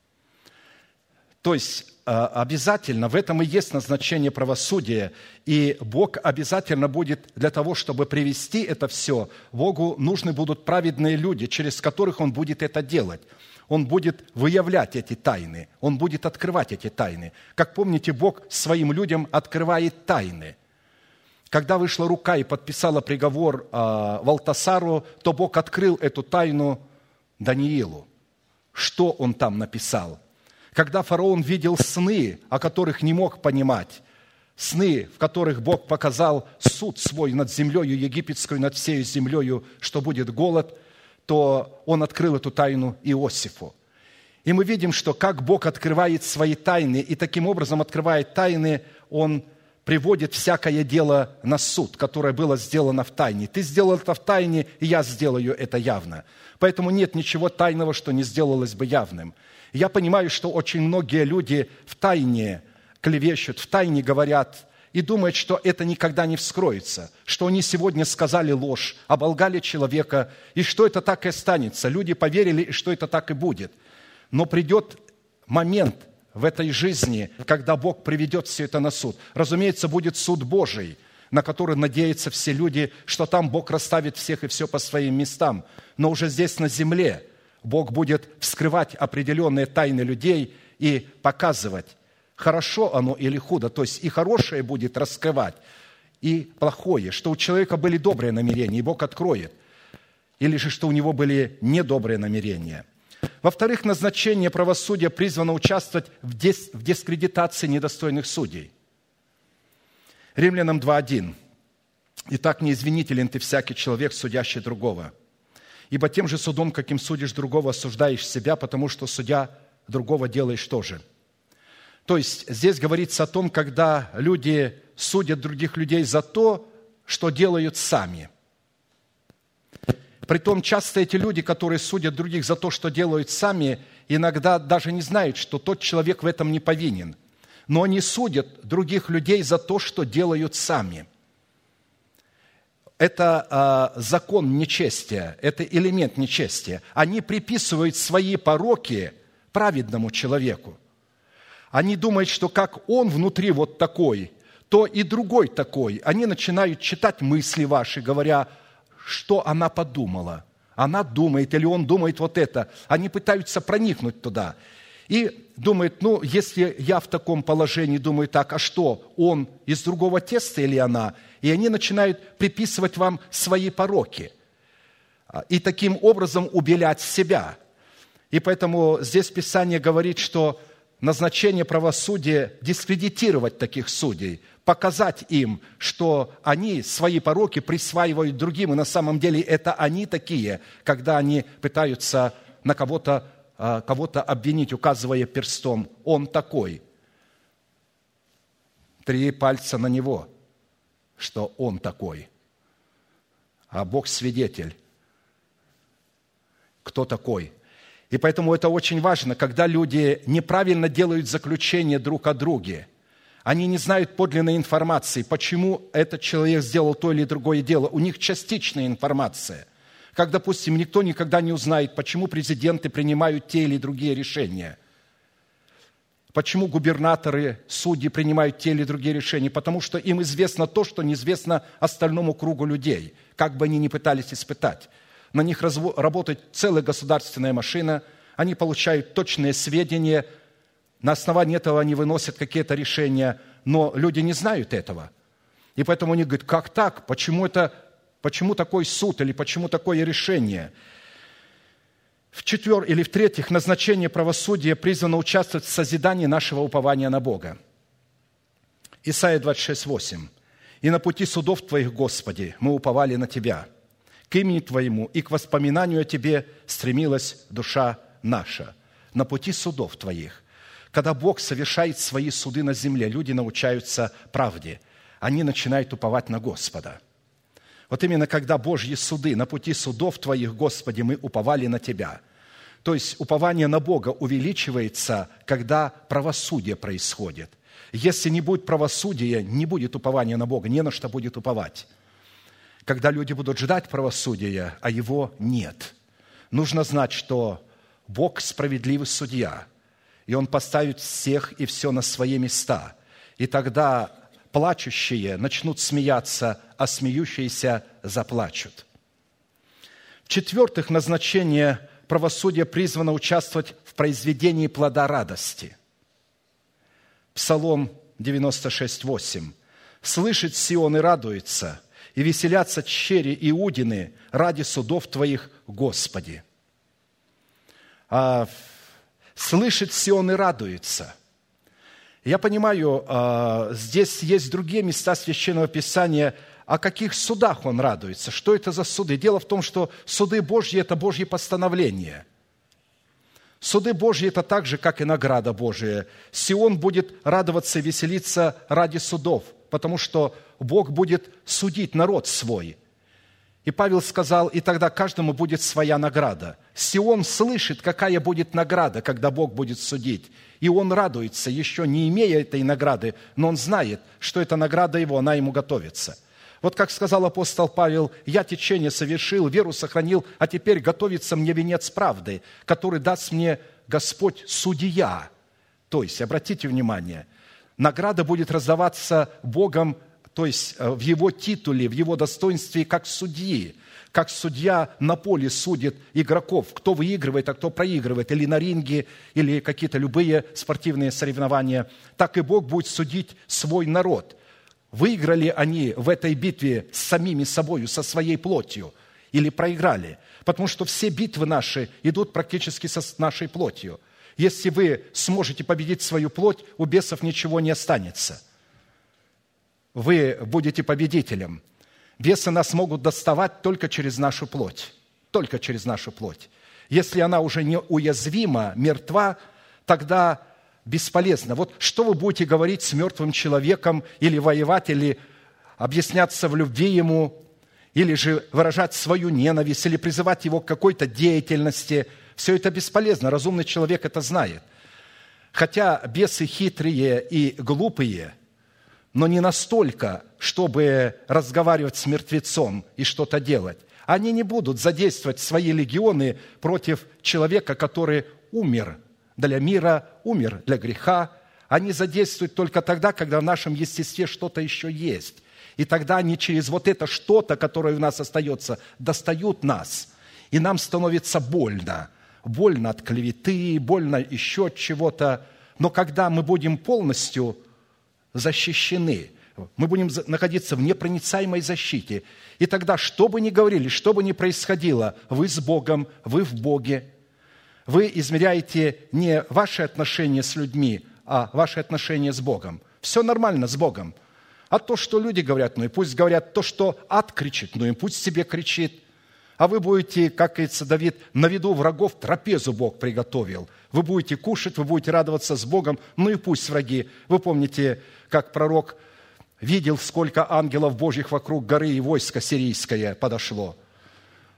То есть, обязательно в этом и есть назначение правосудия, и Бог обязательно будет для того, чтобы привести это все, Богу нужны будут праведные люди, через которых Он будет это делать. Он будет выявлять эти тайны, Он будет открывать эти тайны. Как помните, Бог своим людям открывает тайны. Когда вышла рука и подписала приговор Валтасару, то Бог открыл эту тайну Даниилу. Что он там написал? Когда фараон видел сны, о которых не мог понимать, сны, в которых Бог показал суд свой над землею египетскую, над всей землею, что будет голод, то он открыл эту тайну Иосифу. И мы видим, что как Бог открывает свои тайны, и таким образом открывает тайны, Он приводит всякое дело на суд, которое было сделано в тайне. Ты сделал это в тайне, и я сделаю это явно. Поэтому нет ничего тайного, что не сделалось бы явным. Я понимаю, что очень многие люди в тайне клевещут, в тайне говорят и думают, что это никогда не вскроется, что они сегодня сказали ложь, оболгали человека, и что это так и останется. Люди поверили, и что это так и будет. Но придет момент в этой жизни, когда Бог приведет все это на суд. Разумеется, будет суд Божий, на который надеются все люди, что там Бог расставит всех и все по своим местам. Но уже здесь, на земле, Бог будет вскрывать определенные тайны людей и показывать, хорошо оно или худо. То есть и хорошее будет раскрывать, и плохое, что у человека были добрые намерения, и Бог откроет. Или же, что у него были недобрые намерения. Во-вторых, назначение правосудия призвано участвовать в дис- в дискредитации недостойных судей. Римлянам два, один. «Итак, неизвинителен ты всякий человек, судящий другого. Ибо тем же судом, каким судишь другого, осуждаешь себя, потому что судя другого делаешь тоже». То есть здесь говорится о том, когда люди судят других людей за то, что делают сами. Притом часто эти люди, которые судят других за то, что делают сами, иногда даже не знают, что тот человек в этом не повинен. Но они судят других людей за то, что делают сами. Это а, закон нечестия, это элемент нечестия. Они приписывают свои пороки праведному человеку. Они думают, что как он внутри вот такой, то и другой такой. Они начинают читать мысли ваши, говоря, что она подумала. Она думает, или он думает вот это. Они пытаются проникнуть туда. И думают, ну, если я в таком положении думаю так, а что, он из другого теста или она? И они начинают приписывать вам свои пороки. И таким образом убелять себя. И поэтому здесь Писание говорит, что назначение правосудия – дискредитировать таких судей, показать им, что они свои пороки присваивают другим, и на самом деле это они такие, когда они пытаются на кого-то, кого-то обвинить, указывая перстом. Он такой. Три пальца на него, что он такой. А Бог свидетель. Кто такой? И поэтому это очень важно, когда люди неправильно делают заключение друг о друге. Они не знают подлинной информации, почему этот человек сделал то или другое дело. У них частичная информация. Как, допустим, никто никогда не узнает, почему президенты принимают те или другие решения. Почему губернаторы, судьи принимают те или другие решения? Потому что им известно то, что неизвестно остальному кругу людей, как бы они ни пытались испытать. На них работает целая государственная машина, они получают точные сведения, на основании этого они выносят какие-то решения, но люди не знают этого. И поэтому они говорят, как так? Почему, это, почему такой суд или почему такое решение? В-четвертых или в-третьих, назначение правосудия призвано участвовать в созидании нашего упования на Бога. Исайя двадцать шесть, восемь. «И на пути судов Твоих, Господи, мы уповали на Тебя. К имени Твоему и к воспоминанию о Тебе стремилась душа наша». На пути судов Твоих. Когда Бог совершает свои суды на земле, люди научаются правде. Они начинают уповать на Господа. Вот именно когда Божьи суды, на пути судов Твоих, Господи, мы уповали на Тебя. То есть упование на Бога увеличивается, когда правосудие происходит. Если не будет правосудия, не будет упования на Бога, не на что будет уповать. Когда люди будут ждать правосудия, а его нет, нужно знать, что Бог справедливый судья, и Он поставит всех и все на свои места. И тогда плачущие начнут смеяться, а смеющиеся заплачут. В-четвертых, назначение правосудия призвано участвовать в произведении плода радости. Псалом девяносто шесть, восемь. «Слышит Сион и радуется, и веселятся чери Иудины ради судов Твоих, Господи». А, слышит Сион и радуется. Я понимаю, здесь есть другие места Священного Писания, о каких судах он радуется. Что это за суды? Дело в том, что суды Божьи – это Божьи постановления. Суды Божьи – это так же, как и награда Божия. Сион будет радоваться и веселиться ради судов, потому что Бог будет судить народ свой. И Павел сказал, и тогда каждому будет своя награда. Сион слышит, какая будет награда, когда Бог будет судить. И он радуется, еще не имея этой награды, но он знает, что эта награда его, она ему готовится. Вот как сказал апостол Павел, «Я течение совершил, веру сохранил, а теперь готовится мне венец правды, который даст мне Господь судья». То есть, обратите внимание, награда будет раздаваться Богом, то есть в Его титуле, в Его достоинстве, как судьи. Как судья на поле судит игроков, кто выигрывает, а кто проигрывает, или на ринге, или какие-то любые спортивные соревнования. Так и Бог будет судить свой народ. Выиграли они в этой битве с самими собою, со своей плотью, или проиграли. Потому что все битвы наши идут практически со нашей плотью. Если вы сможете победить свою плоть, у бесов ничего не останется. Вы будете победителем. Бесы нас могут доставать только через нашу плоть. Только через нашу плоть. Если она уже не уязвима, мертва, тогда бесполезно. Вот что вы будете говорить с мертвым человеком, или воевать, или объясняться в любви ему, или же выражать свою ненависть, или призывать его к какой-то деятельности. Все это бесполезно. Разумный человек это знает. Хотя бесы хитрые и глупые, но не настолько, чтобы разговаривать с мертвецом и что-то делать. Они не будут задействовать свои легионы против человека, который умер для мира, умер для греха. Они задействуют только тогда, когда в нашем естестве что-то еще есть. И тогда они через вот это что-то, которое у нас остается, достают нас. И нам становится больно. Больно от клеветы, больно еще от чего-то. Но когда мы будем полностью защищены, мы будем находиться в непроницаемой защите. И тогда, что бы ни говорили, что бы ни происходило, вы с Богом, вы в Боге. Вы измеряете не ваши отношения с людьми, а ваши отношения с Богом. Все нормально с Богом. А то, что люди говорят, ну и пусть говорят, то, что ад кричит, ну и пусть себе кричит. А вы будете, как говорится Давид, на виду врагов трапезу Бог приготовил. Вы будете кушать, вы будете радоваться с Богом, ну и пусть враги. Вы помните, как пророк видел, сколько ангелов Божьих вокруг горы, и войско сирийское подошло.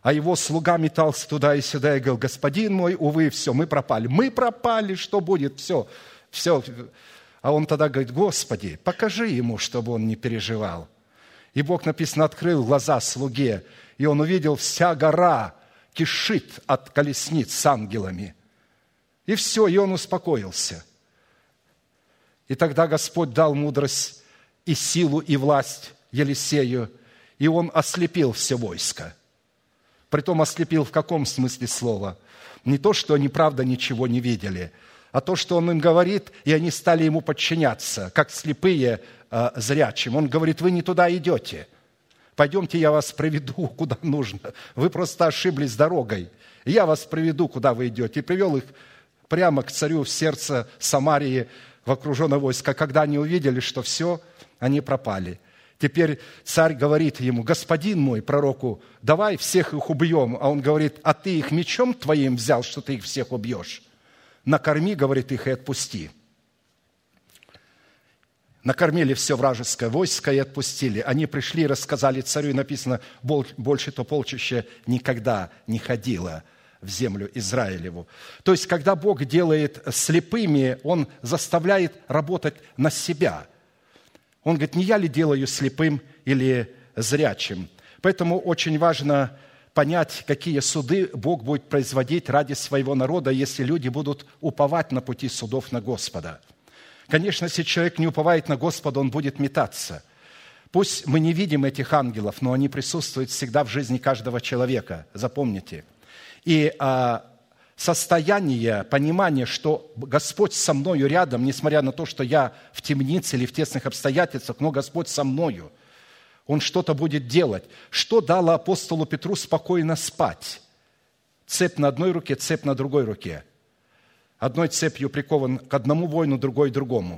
А его слуга метался туда и сюда и говорил: господин мой, увы, все, мы пропали. Мы пропали, что будет? Все, все. А он тогда говорит: Господи, покажи ему, чтобы он не переживал. И Бог, написано, открыл глаза слуге, и он увидел, вся гора кишит от колесниц с ангелами. И все, и он успокоился. И тогда Господь дал мудрость и силу, и власть Елисею, и он ослепил все войско. Притом ослепил в каком смысле слова? Не то, что они, правда, ничего не видели, а то, что он им говорит, и они стали ему подчиняться, как слепые э, зрячим. Он говорит: вы не туда идете. Пойдемте, я вас проведу, куда нужно. Вы просто ошиблись дорогой. Я вас проведу, куда вы идете. И привел их прямо к царю в сердце Самарии, в окруженное войско. Когда они увидели, что все, они пропали. Теперь царь говорит ему: господин мой, пророку, давай всех их убьем. А он говорит: а ты их мечом твоим взял, что ты их всех убьешь? Накорми, говорит, их и отпусти. Накормили все вражеское войско и отпустили. Они пришли и рассказали царю, и написано: больше то полчище никогда не ходило в землю Израилеву. То есть, когда Бог делает слепыми, Он заставляет работать на себя. Он говорит: не я ли делаю слепым или зрячим? Поэтому очень важно понять, какие суды Бог будет производить ради своего народа, если люди будут уповать на пути судов на Господа. Конечно, если человек не уповает на Господа, он будет метаться. Пусть мы не видим этих ангелов, но они присутствуют всегда в жизни каждого человека, запомните. И а, состояние, понимание, что Господь со мною рядом, несмотря на то, что я в темнице или в тесных обстоятельствах, но Господь со мною, Он что-то будет делать. Что дало апостолу Петру спокойно спать? Цепь на одной руке, цепь на другой руке. Одной цепью прикован к одному воину, другой – другому.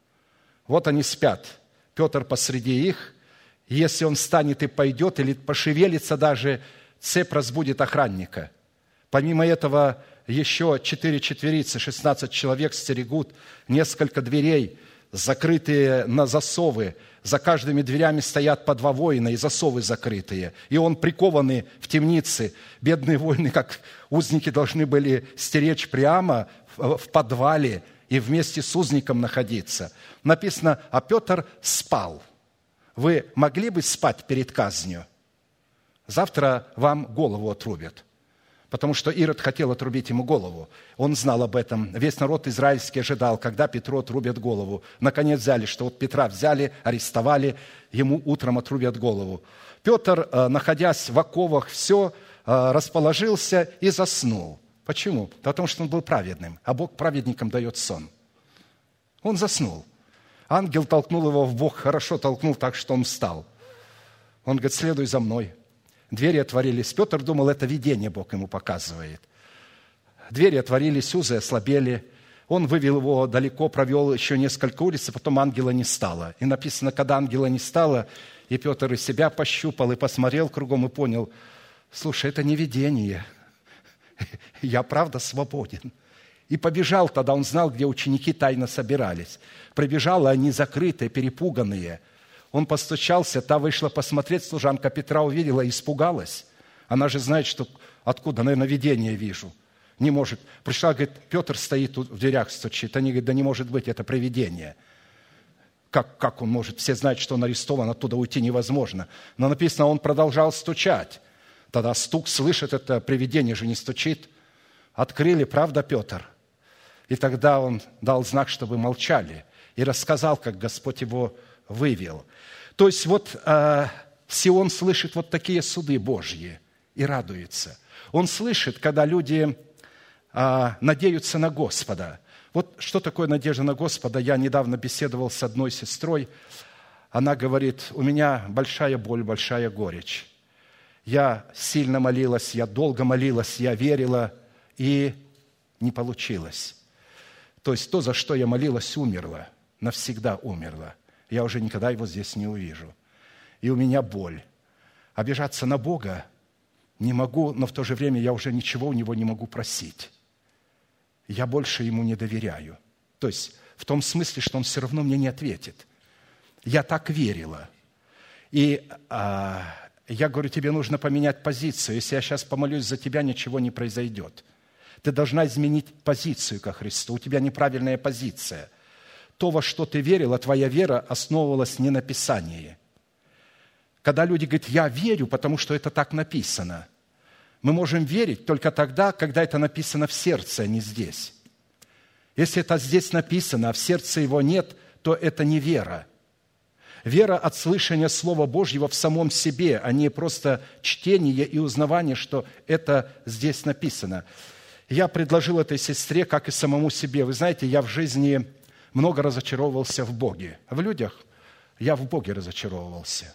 Вот они спят. Петр посреди их. Если он встанет и пойдет, или пошевелится даже, цепь разбудит охранника. Помимо этого, еще четыре четверицы, шестнадцать человек стерегут, несколько дверей, закрытые на засовы. За каждыми дверями стоят по два воина, и засовы закрытые. И он прикованный в темнице. Бедные воины, как узники, должны были стеречь прямо в подвале и вместе с узником находиться. Написано: а Петр спал. Вы могли бы спать перед казнью? Завтра вам голову отрубят. Потому что Ирод хотел отрубить ему голову. Он знал об этом. Весь народ израильский ожидал, когда Петру отрубят голову. Наконец взяли, что вот Петра взяли, арестовали, ему утром отрубят голову. Петр, находясь в оковах, все, расположился и заснул. Почему? Потому что он был праведным, а Бог праведникам дает сон. Он заснул. Ангел толкнул его в бок, хорошо толкнул так, что он встал. Он говорит: следуй за мной. Двери отворились. Петр думал, это видение Бог ему показывает. Двери отворились, узы ослабели. Он вывел его далеко, провел еще несколько улиц, а потом ангела не стало. И написано, когда ангела не стало, и Петр и себя пощупал, и посмотрел кругом, и понял: слушай, это не видение. Я правда свободен. И побежал тогда, он знал, где ученики тайно собирались. Прибежал, и они закрытые, перепуганные. Он постучался, та вышла посмотреть, служанка Петра увидела и испугалась. Она же знает, что откуда, наверное, видение вижу. Не может. Пришла, говорит, Петр стоит тут в дверях, стучит. Они говорят: да не может быть, это привидение. Как, как он может? Все знают, что он арестован, оттуда уйти невозможно. Но написано, он продолжал стучать. Тогда стук слышит, это привидение же не стучит. Открыли, правда, Петр? И тогда он дал знак, чтобы молчали. И рассказал, как Господь его вывел. То есть вот э, Сион слышит вот такие суды Божьи и радуется. Он слышит, когда люди э, надеются на Господа. Вот что такое надежда на Господа? Я недавно беседовал с одной сестрой. Она говорит: у меня большая боль, большая горечь. Я сильно молилась, я долго молилась, я верила, и не получилось. То есть то, за что я молилась, умерло, навсегда умерло. Я уже никогда его здесь не увижу. И у меня боль. Обижаться на Бога не могу, но в то же время я уже ничего у Него не могу просить. Я больше Ему не доверяю. То есть в том смысле, что Он все равно мне не ответит. Я так верила. И а, Я говорю, тебе нужно поменять позицию. Если я сейчас помолюсь за тебя, ничего не произойдет. Ты должна изменить позицию ко Христу. У тебя неправильная позиция. То, во что ты верила, твоя вера основывалась не на Писании. Когда люди говорят, я верю, потому что это так написано. Мы можем верить только тогда, когда это написано в сердце, а не здесь. Если это здесь написано, а в сердце его нет, то это не вера. Вера от слышания Слова Божьего в самом себе, а не просто чтение и узнавание, что это здесь написано. Я предложил этой сестре, как и самому себе. Вы знаете, я в жизни много разочаровывался в Боге. В людях я в Боге разочаровывался.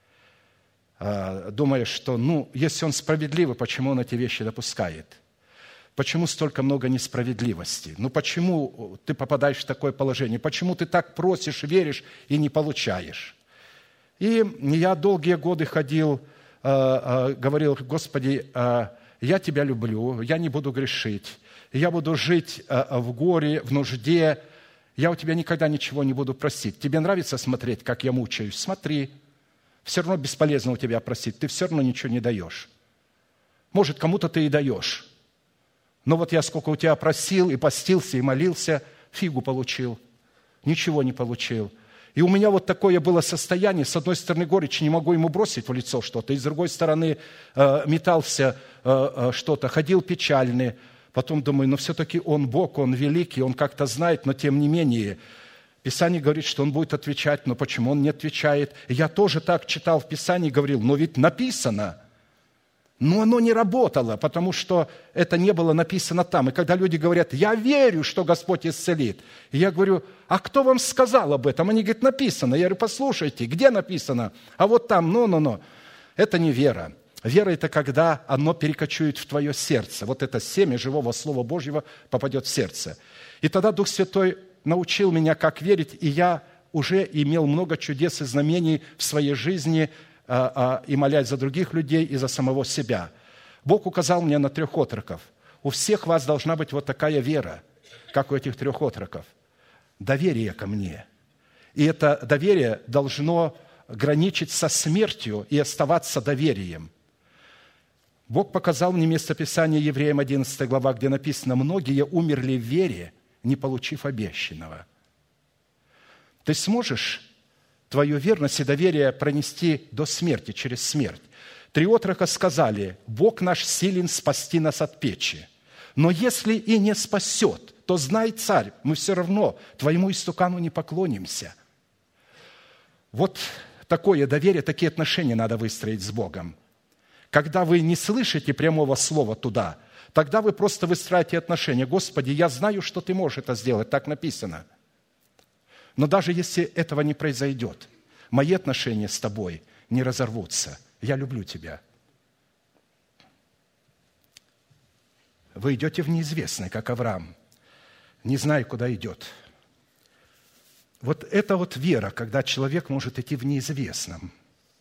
Думая, что, ну, если Он справедливый, почему Он эти вещи допускает? Почему столько много несправедливости? Ну, почему ты попадаешь в такое положение? Почему ты так просишь, веришь и не получаешь? И я долгие годы ходил, говорил, Господи, я Тебя люблю, я не буду грешить, я буду жить в горе, в нужде, я у Тебя никогда ничего не буду просить. Тебе нравится смотреть, как я мучаюсь? Смотри. Все равно бесполезно у тебя просить, ты все равно ничего не даешь. Может, кому-то ты и даешь. Но вот я сколько у тебя просил, и постился, и молился, фигу получил, ничего не получил. И у меня вот такое было состояние, с одной стороны, горечь, не могу ему бросить в лицо что-то, и с другой стороны, э, метался э, э, что-то, ходил печальный. Потом думаю, ну все-таки Он Бог, Он великий, Он как-то знает, но тем не менее... Писание говорит, что Он будет отвечать, но почему Он не отвечает? И я тоже так читал в Писании, говорил, но ведь написано. Но оно не работало, потому что это не было написано там. И когда люди говорят, я верю, что Господь исцелит. И я говорю, а кто вам сказал об этом? Они говорят, написано. Я говорю, послушайте, где написано? А вот там, ну-ну-ну. Это не вера. Вера – это когда оно перекочует в твое сердце. Вот это семя живого Слова Божьего попадет в сердце. И тогда Дух Святой научил меня, как верить, и я уже имел много чудес и знамений в своей жизни, и молясь за других людей, и за самого себя. Бог указал мне на трех отроков. У всех вас должна быть вот такая вера, как у этих трех отроков. Доверие ко мне. И это доверие должно граничить со смертью и оставаться доверием. Бог показал мне местописание Евреям одиннадцатая глава, где написано, «Многие умерли в вере, не получив обещанного». Ты сможешь твою верность и доверие пронести до смерти, через смерть. Три отрока сказали, Бог наш силен спасти нас от печи. Но если и не спасет, то знай, царь, мы все равно твоему истукану не поклонимся. Вот такое доверие, такие отношения надо выстроить с Богом. Когда вы не слышите прямого слова туда, тогда вы просто выстраиваете отношения. Господи, я знаю, что Ты можешь это сделать, так написано. Но даже если этого не произойдет, мои отношения с Тобой не разорвутся. Я люблю Тебя. Вы идете в неизвестное, как Авраам, не зная, куда идет. Вот это вот вера, когда человек может идти в неизвестном.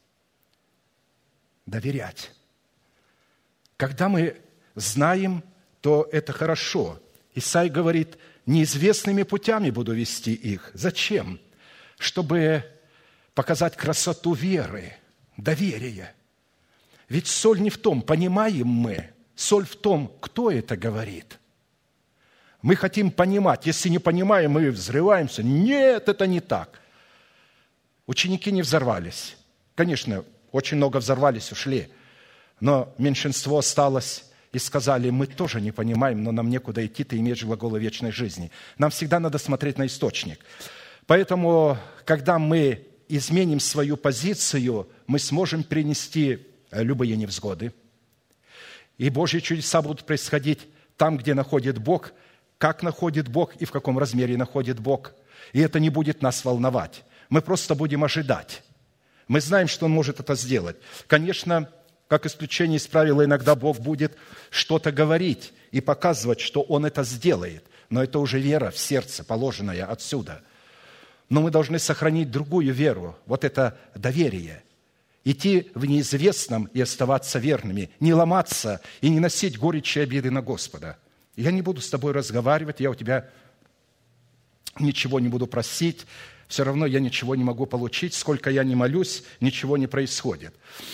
Доверять. Когда мы знаем, то это хорошо. Исаия говорит, неизвестными путями буду вести их. Зачем? Чтобы показать красоту веры, доверия. Ведь соль не в том, понимаем мы, соль в том, кто это говорит. Мы хотим понимать. Если не понимаем, мы взрываемся. Нет, это не так. Ученики не взорвались. Конечно, очень много взорвались, ушли. Но меньшинство осталось и сказали, мы тоже не понимаем, но нам некуда идти, ты имеешь глаголы вечной жизни. Нам всегда надо смотреть на источник. Поэтому, когда мы изменим свою позицию, мы сможем принести любые невзгоды. И Божьи чудеса будут происходить там, где находит Бог, как находит Бог и в каком размере находит Бог. И это не будет нас волновать. Мы просто будем ожидать. Мы знаем, что Он может это сделать. Конечно, как исключение из правила, иногда Бог будет что-то говорить и показывать, что Он это сделает. Но это уже вера в сердце, положенная отсюда. Но мы должны сохранить другую веру, вот это доверие. Идти в неизвестном и оставаться верными, не ломаться и не носить горечи и обиды на Господа. Я не буду с тобой разговаривать, я у тебя ничего не буду просить, все равно я ничего не могу получить, сколько я не молюсь, ничего не происходит.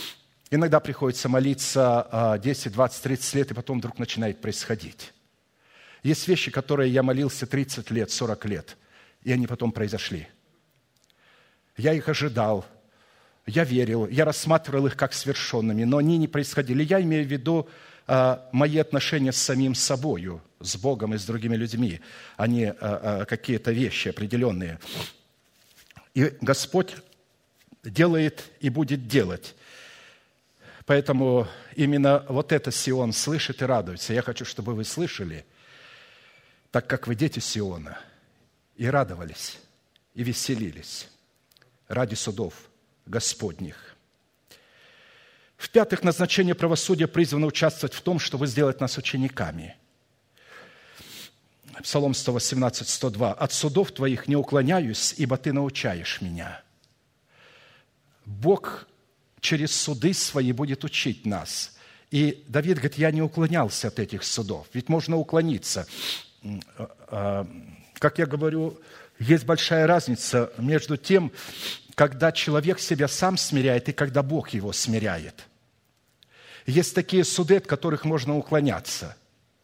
Иногда приходится молиться десять, двадцать, тридцать лет, и потом вдруг начинает происходить. Есть вещи, которые я молился тридцать лет, сорок лет, и они потом произошли. Я их ожидал, я верил, я рассматривал их как свершенными, но они не происходили. Я имею в виду а, мои отношения с самим собою, с Богом и с другими людьми, а не а, а, какие-то вещи определенные. И Господь делает и будет делать. Поэтому именно вот это Сион слышит и радуется. Я хочу, чтобы вы слышали, так как вы дети Сиона, и радовались, и веселились ради судов Господних. В-пятых, назначение правосудия призвано участвовать в том, чтобы сделать нас учениками. Псалом сто восемнадцать, сто два. «От судов твоих не уклоняюсь, ибо ты научаешь меня». Бог через суды свои будет учить нас. И Давид говорит, я не уклонялся от этих судов. Ведь можно уклониться. Как я говорю, есть большая разница между тем, когда человек себя сам смиряет и когда Бог его смиряет. Есть такие суды, от которых можно уклоняться,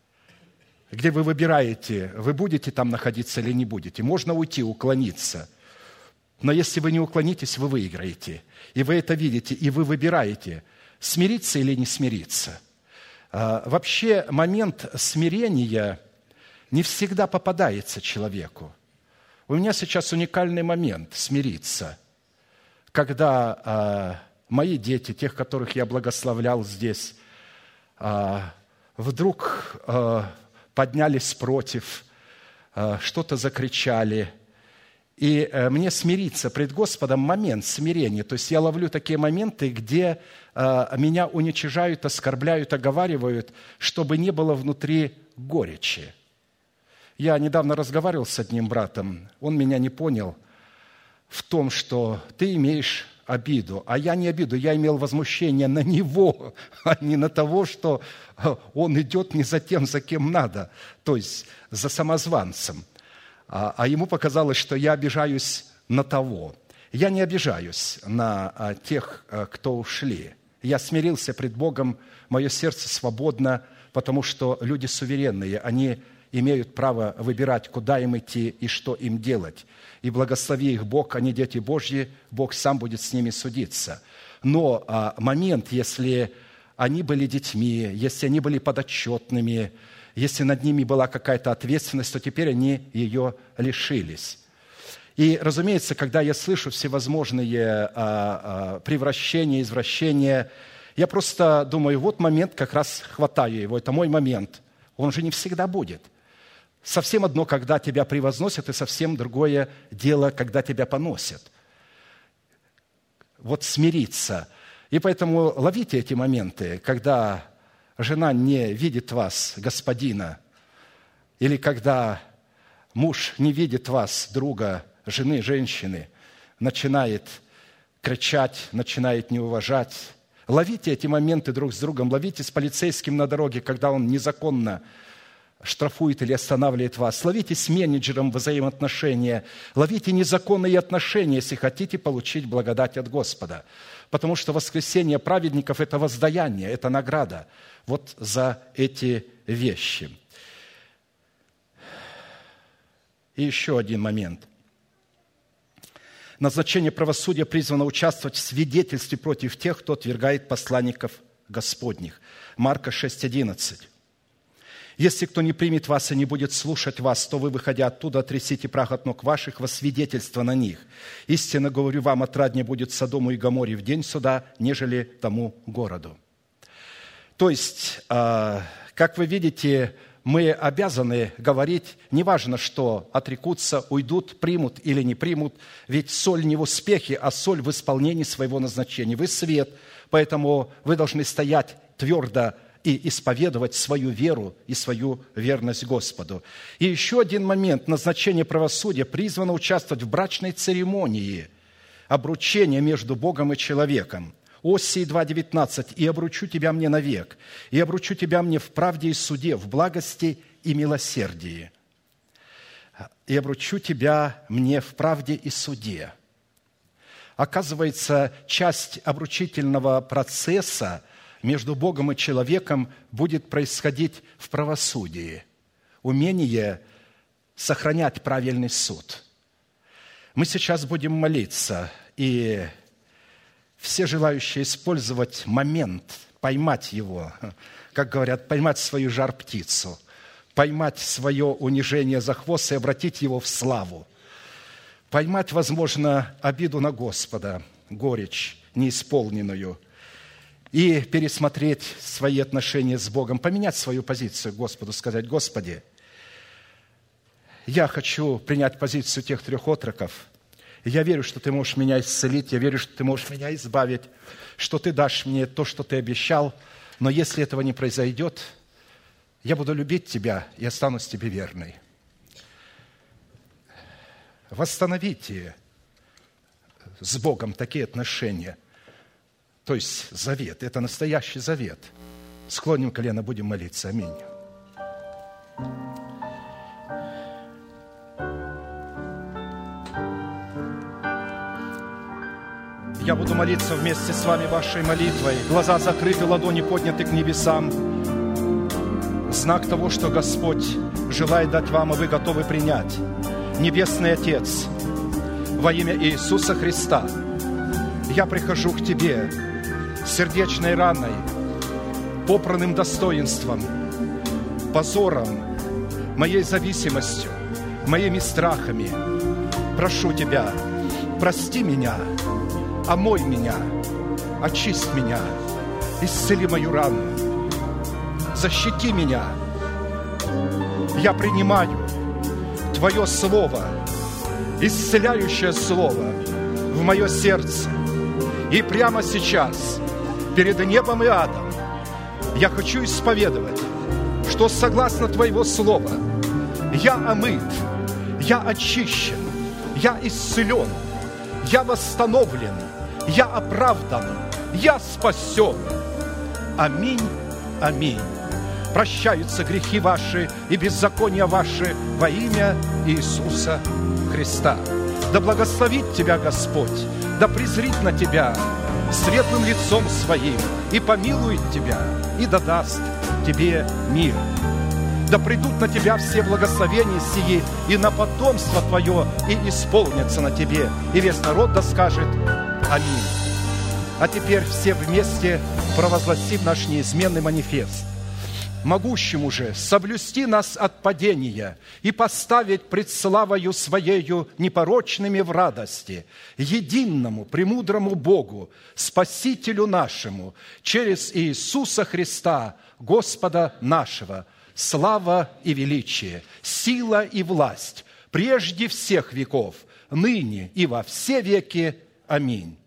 где вы выбираете, вы будете там находиться или не будете. Можно уйти, уклониться. Но если вы не уклонитесь, вы выиграете. И вы это видите, и вы выбираете, смириться или не смириться. Вообще момент смирения не всегда попадается человеку. У меня сейчас уникальный момент смириться, когда а, мои дети, тех, которых я благословлял здесь, а, вдруг а, поднялись против, а, что-то закричали. И а, мне смириться пред Господом момент смирения. То есть я ловлю такие моменты, где а, меня уничижают, оскорбляют, оговаривают, чтобы не было внутри горечи. Я недавно разговаривал с одним братом, он меня не понял в том, что ты имеешь обиду, а я не обиду, я имел возмущение на него, а не на того, что он идет не за тем, за кем надо, то есть за самозванцем. А, а ему показалось, что я обижаюсь на того. Я не обижаюсь на тех, кто ушли. Я смирился пред Богом, мое сердце свободно, потому что люди суверенные, они имеют право выбирать, куда им идти и что им делать. И благослови их Бог, они дети Божьи, Бог сам будет с ними судиться. Но а, момент, если они были детьми, если они были подотчетными, если над ними была какая-то ответственность, то теперь они ее лишились. И, разумеется, когда я слышу всевозможные а, а, превращения, извращения, я просто думаю, вот момент, как раз хватаю его, это мой момент. Он же не всегда будет. Совсем одно, когда тебя превозносят, и совсем другое дело, когда тебя поносят. Вот смириться. И поэтому ловите эти моменты, когда жена не видит вас, господина, или когда муж не видит вас, друга, жены, женщины, начинает кричать, начинает не уважать. Ловите эти моменты друг с другом, ловите с полицейским на дороге, когда он незаконно штрафует или останавливает вас. Ловите с менеджером взаимоотношения. Ловите незаконные отношения, если хотите получить благодать от Господа. Потому что воскресение праведников – это воздаяние, это награда вот за эти вещи. И еще один момент. Назначение правосудия призвано участвовать в свидетельстве против тех, кто отвергает посланников Господних. Марка шесть одиннадцать. «Если кто не примет вас и не будет слушать вас, то вы, выходя оттуда, отрясите прах от ног ваших во свидетельство на них. Истинно говорю вам, отраднее будет Содому и Гоморе в день суда, нежели тому городу». То есть, как вы видите, мы обязаны говорить, неважно что, отрекутся, уйдут, примут или не примут, ведь соль не в успехе, а соль в исполнении своего назначения. Вы свет, поэтому вы должны стоять твердо и исповедовать свою веру и свою верность Господу. И еще один момент. Назначение правосудия призвано участвовать в брачной церемонии обручения между Богом и человеком. Осии два девятнадцать. «И обручу тебя мне навек, и обручу тебя мне в правде и суде, в благости и милосердии». И обручу тебя мне в правде и суде. Оказывается, часть обручительного процесса между Богом и человеком будет происходить в правосудии. Умение сохранять правильный суд. Мы сейчас будем молиться, и все желающие использовать момент, поймать его, как говорят, поймать свою жар-птицу, поймать свое унижение за хвост и обратить его в славу. Поймать, возможно, обиду на Господа, горечь неисполненную, и пересмотреть свои отношения с Богом, поменять свою позицию к Господу, сказать: Господи, я хочу принять позицию тех трех отроков. Я верю, что Ты можешь меня исцелить, я верю, что Ты можешь меня избавить, что Ты дашь мне то, что Ты обещал, но если этого не произойдет, я буду любить Тебя и останусь Тебе верной. Восстановите с Богом такие отношения. То есть завет, это настоящий завет. Склоним колено, будем молиться. Аминь. Я буду молиться вместе с вами вашей молитвой. Глаза закрыты, ладони подняты к небесам. Знак того, что Господь желает дать вам, и вы готовы принять. Небесный Отец, во имя Иисуса Христа, я прихожу к Тебе сердечной раной, попранным достоинством, позором, моей зависимостью, моими страхами. Прошу Тебя, прости меня, омой меня, очисть меня, исцели мою рану, защити меня. Я принимаю Твое Слово, исцеляющее Слово в мое сердце. И прямо сейчас, перед небом и адом, я хочу исповедовать, что согласно Твоего Слова я омыт, я очищен, я исцелен, я восстановлен, я оправдан, я спасен. Аминь, аминь. Прощаются грехи ваши и беззакония ваши во имя Иисуса Христа. Да благословит тебя Господь, да презрит на тебя светлым лицом Своим и помилует тебя, и да даст тебе мир. Да придут на тебя все благословения сии, и на потомство твое, и исполнятся на тебе. И весь народ да скажет аминь. А теперь все вместе провозгласим наш неизменный манифест. Могущему же соблюсти нас от падения и поставить пред славою Своею непорочными в радости, единому, премудрому Богу, Спасителю нашему, через Иисуса Христа, Господа нашего, слава и величие, сила и власть, прежде всех веков, ныне и во все веки. Аминь.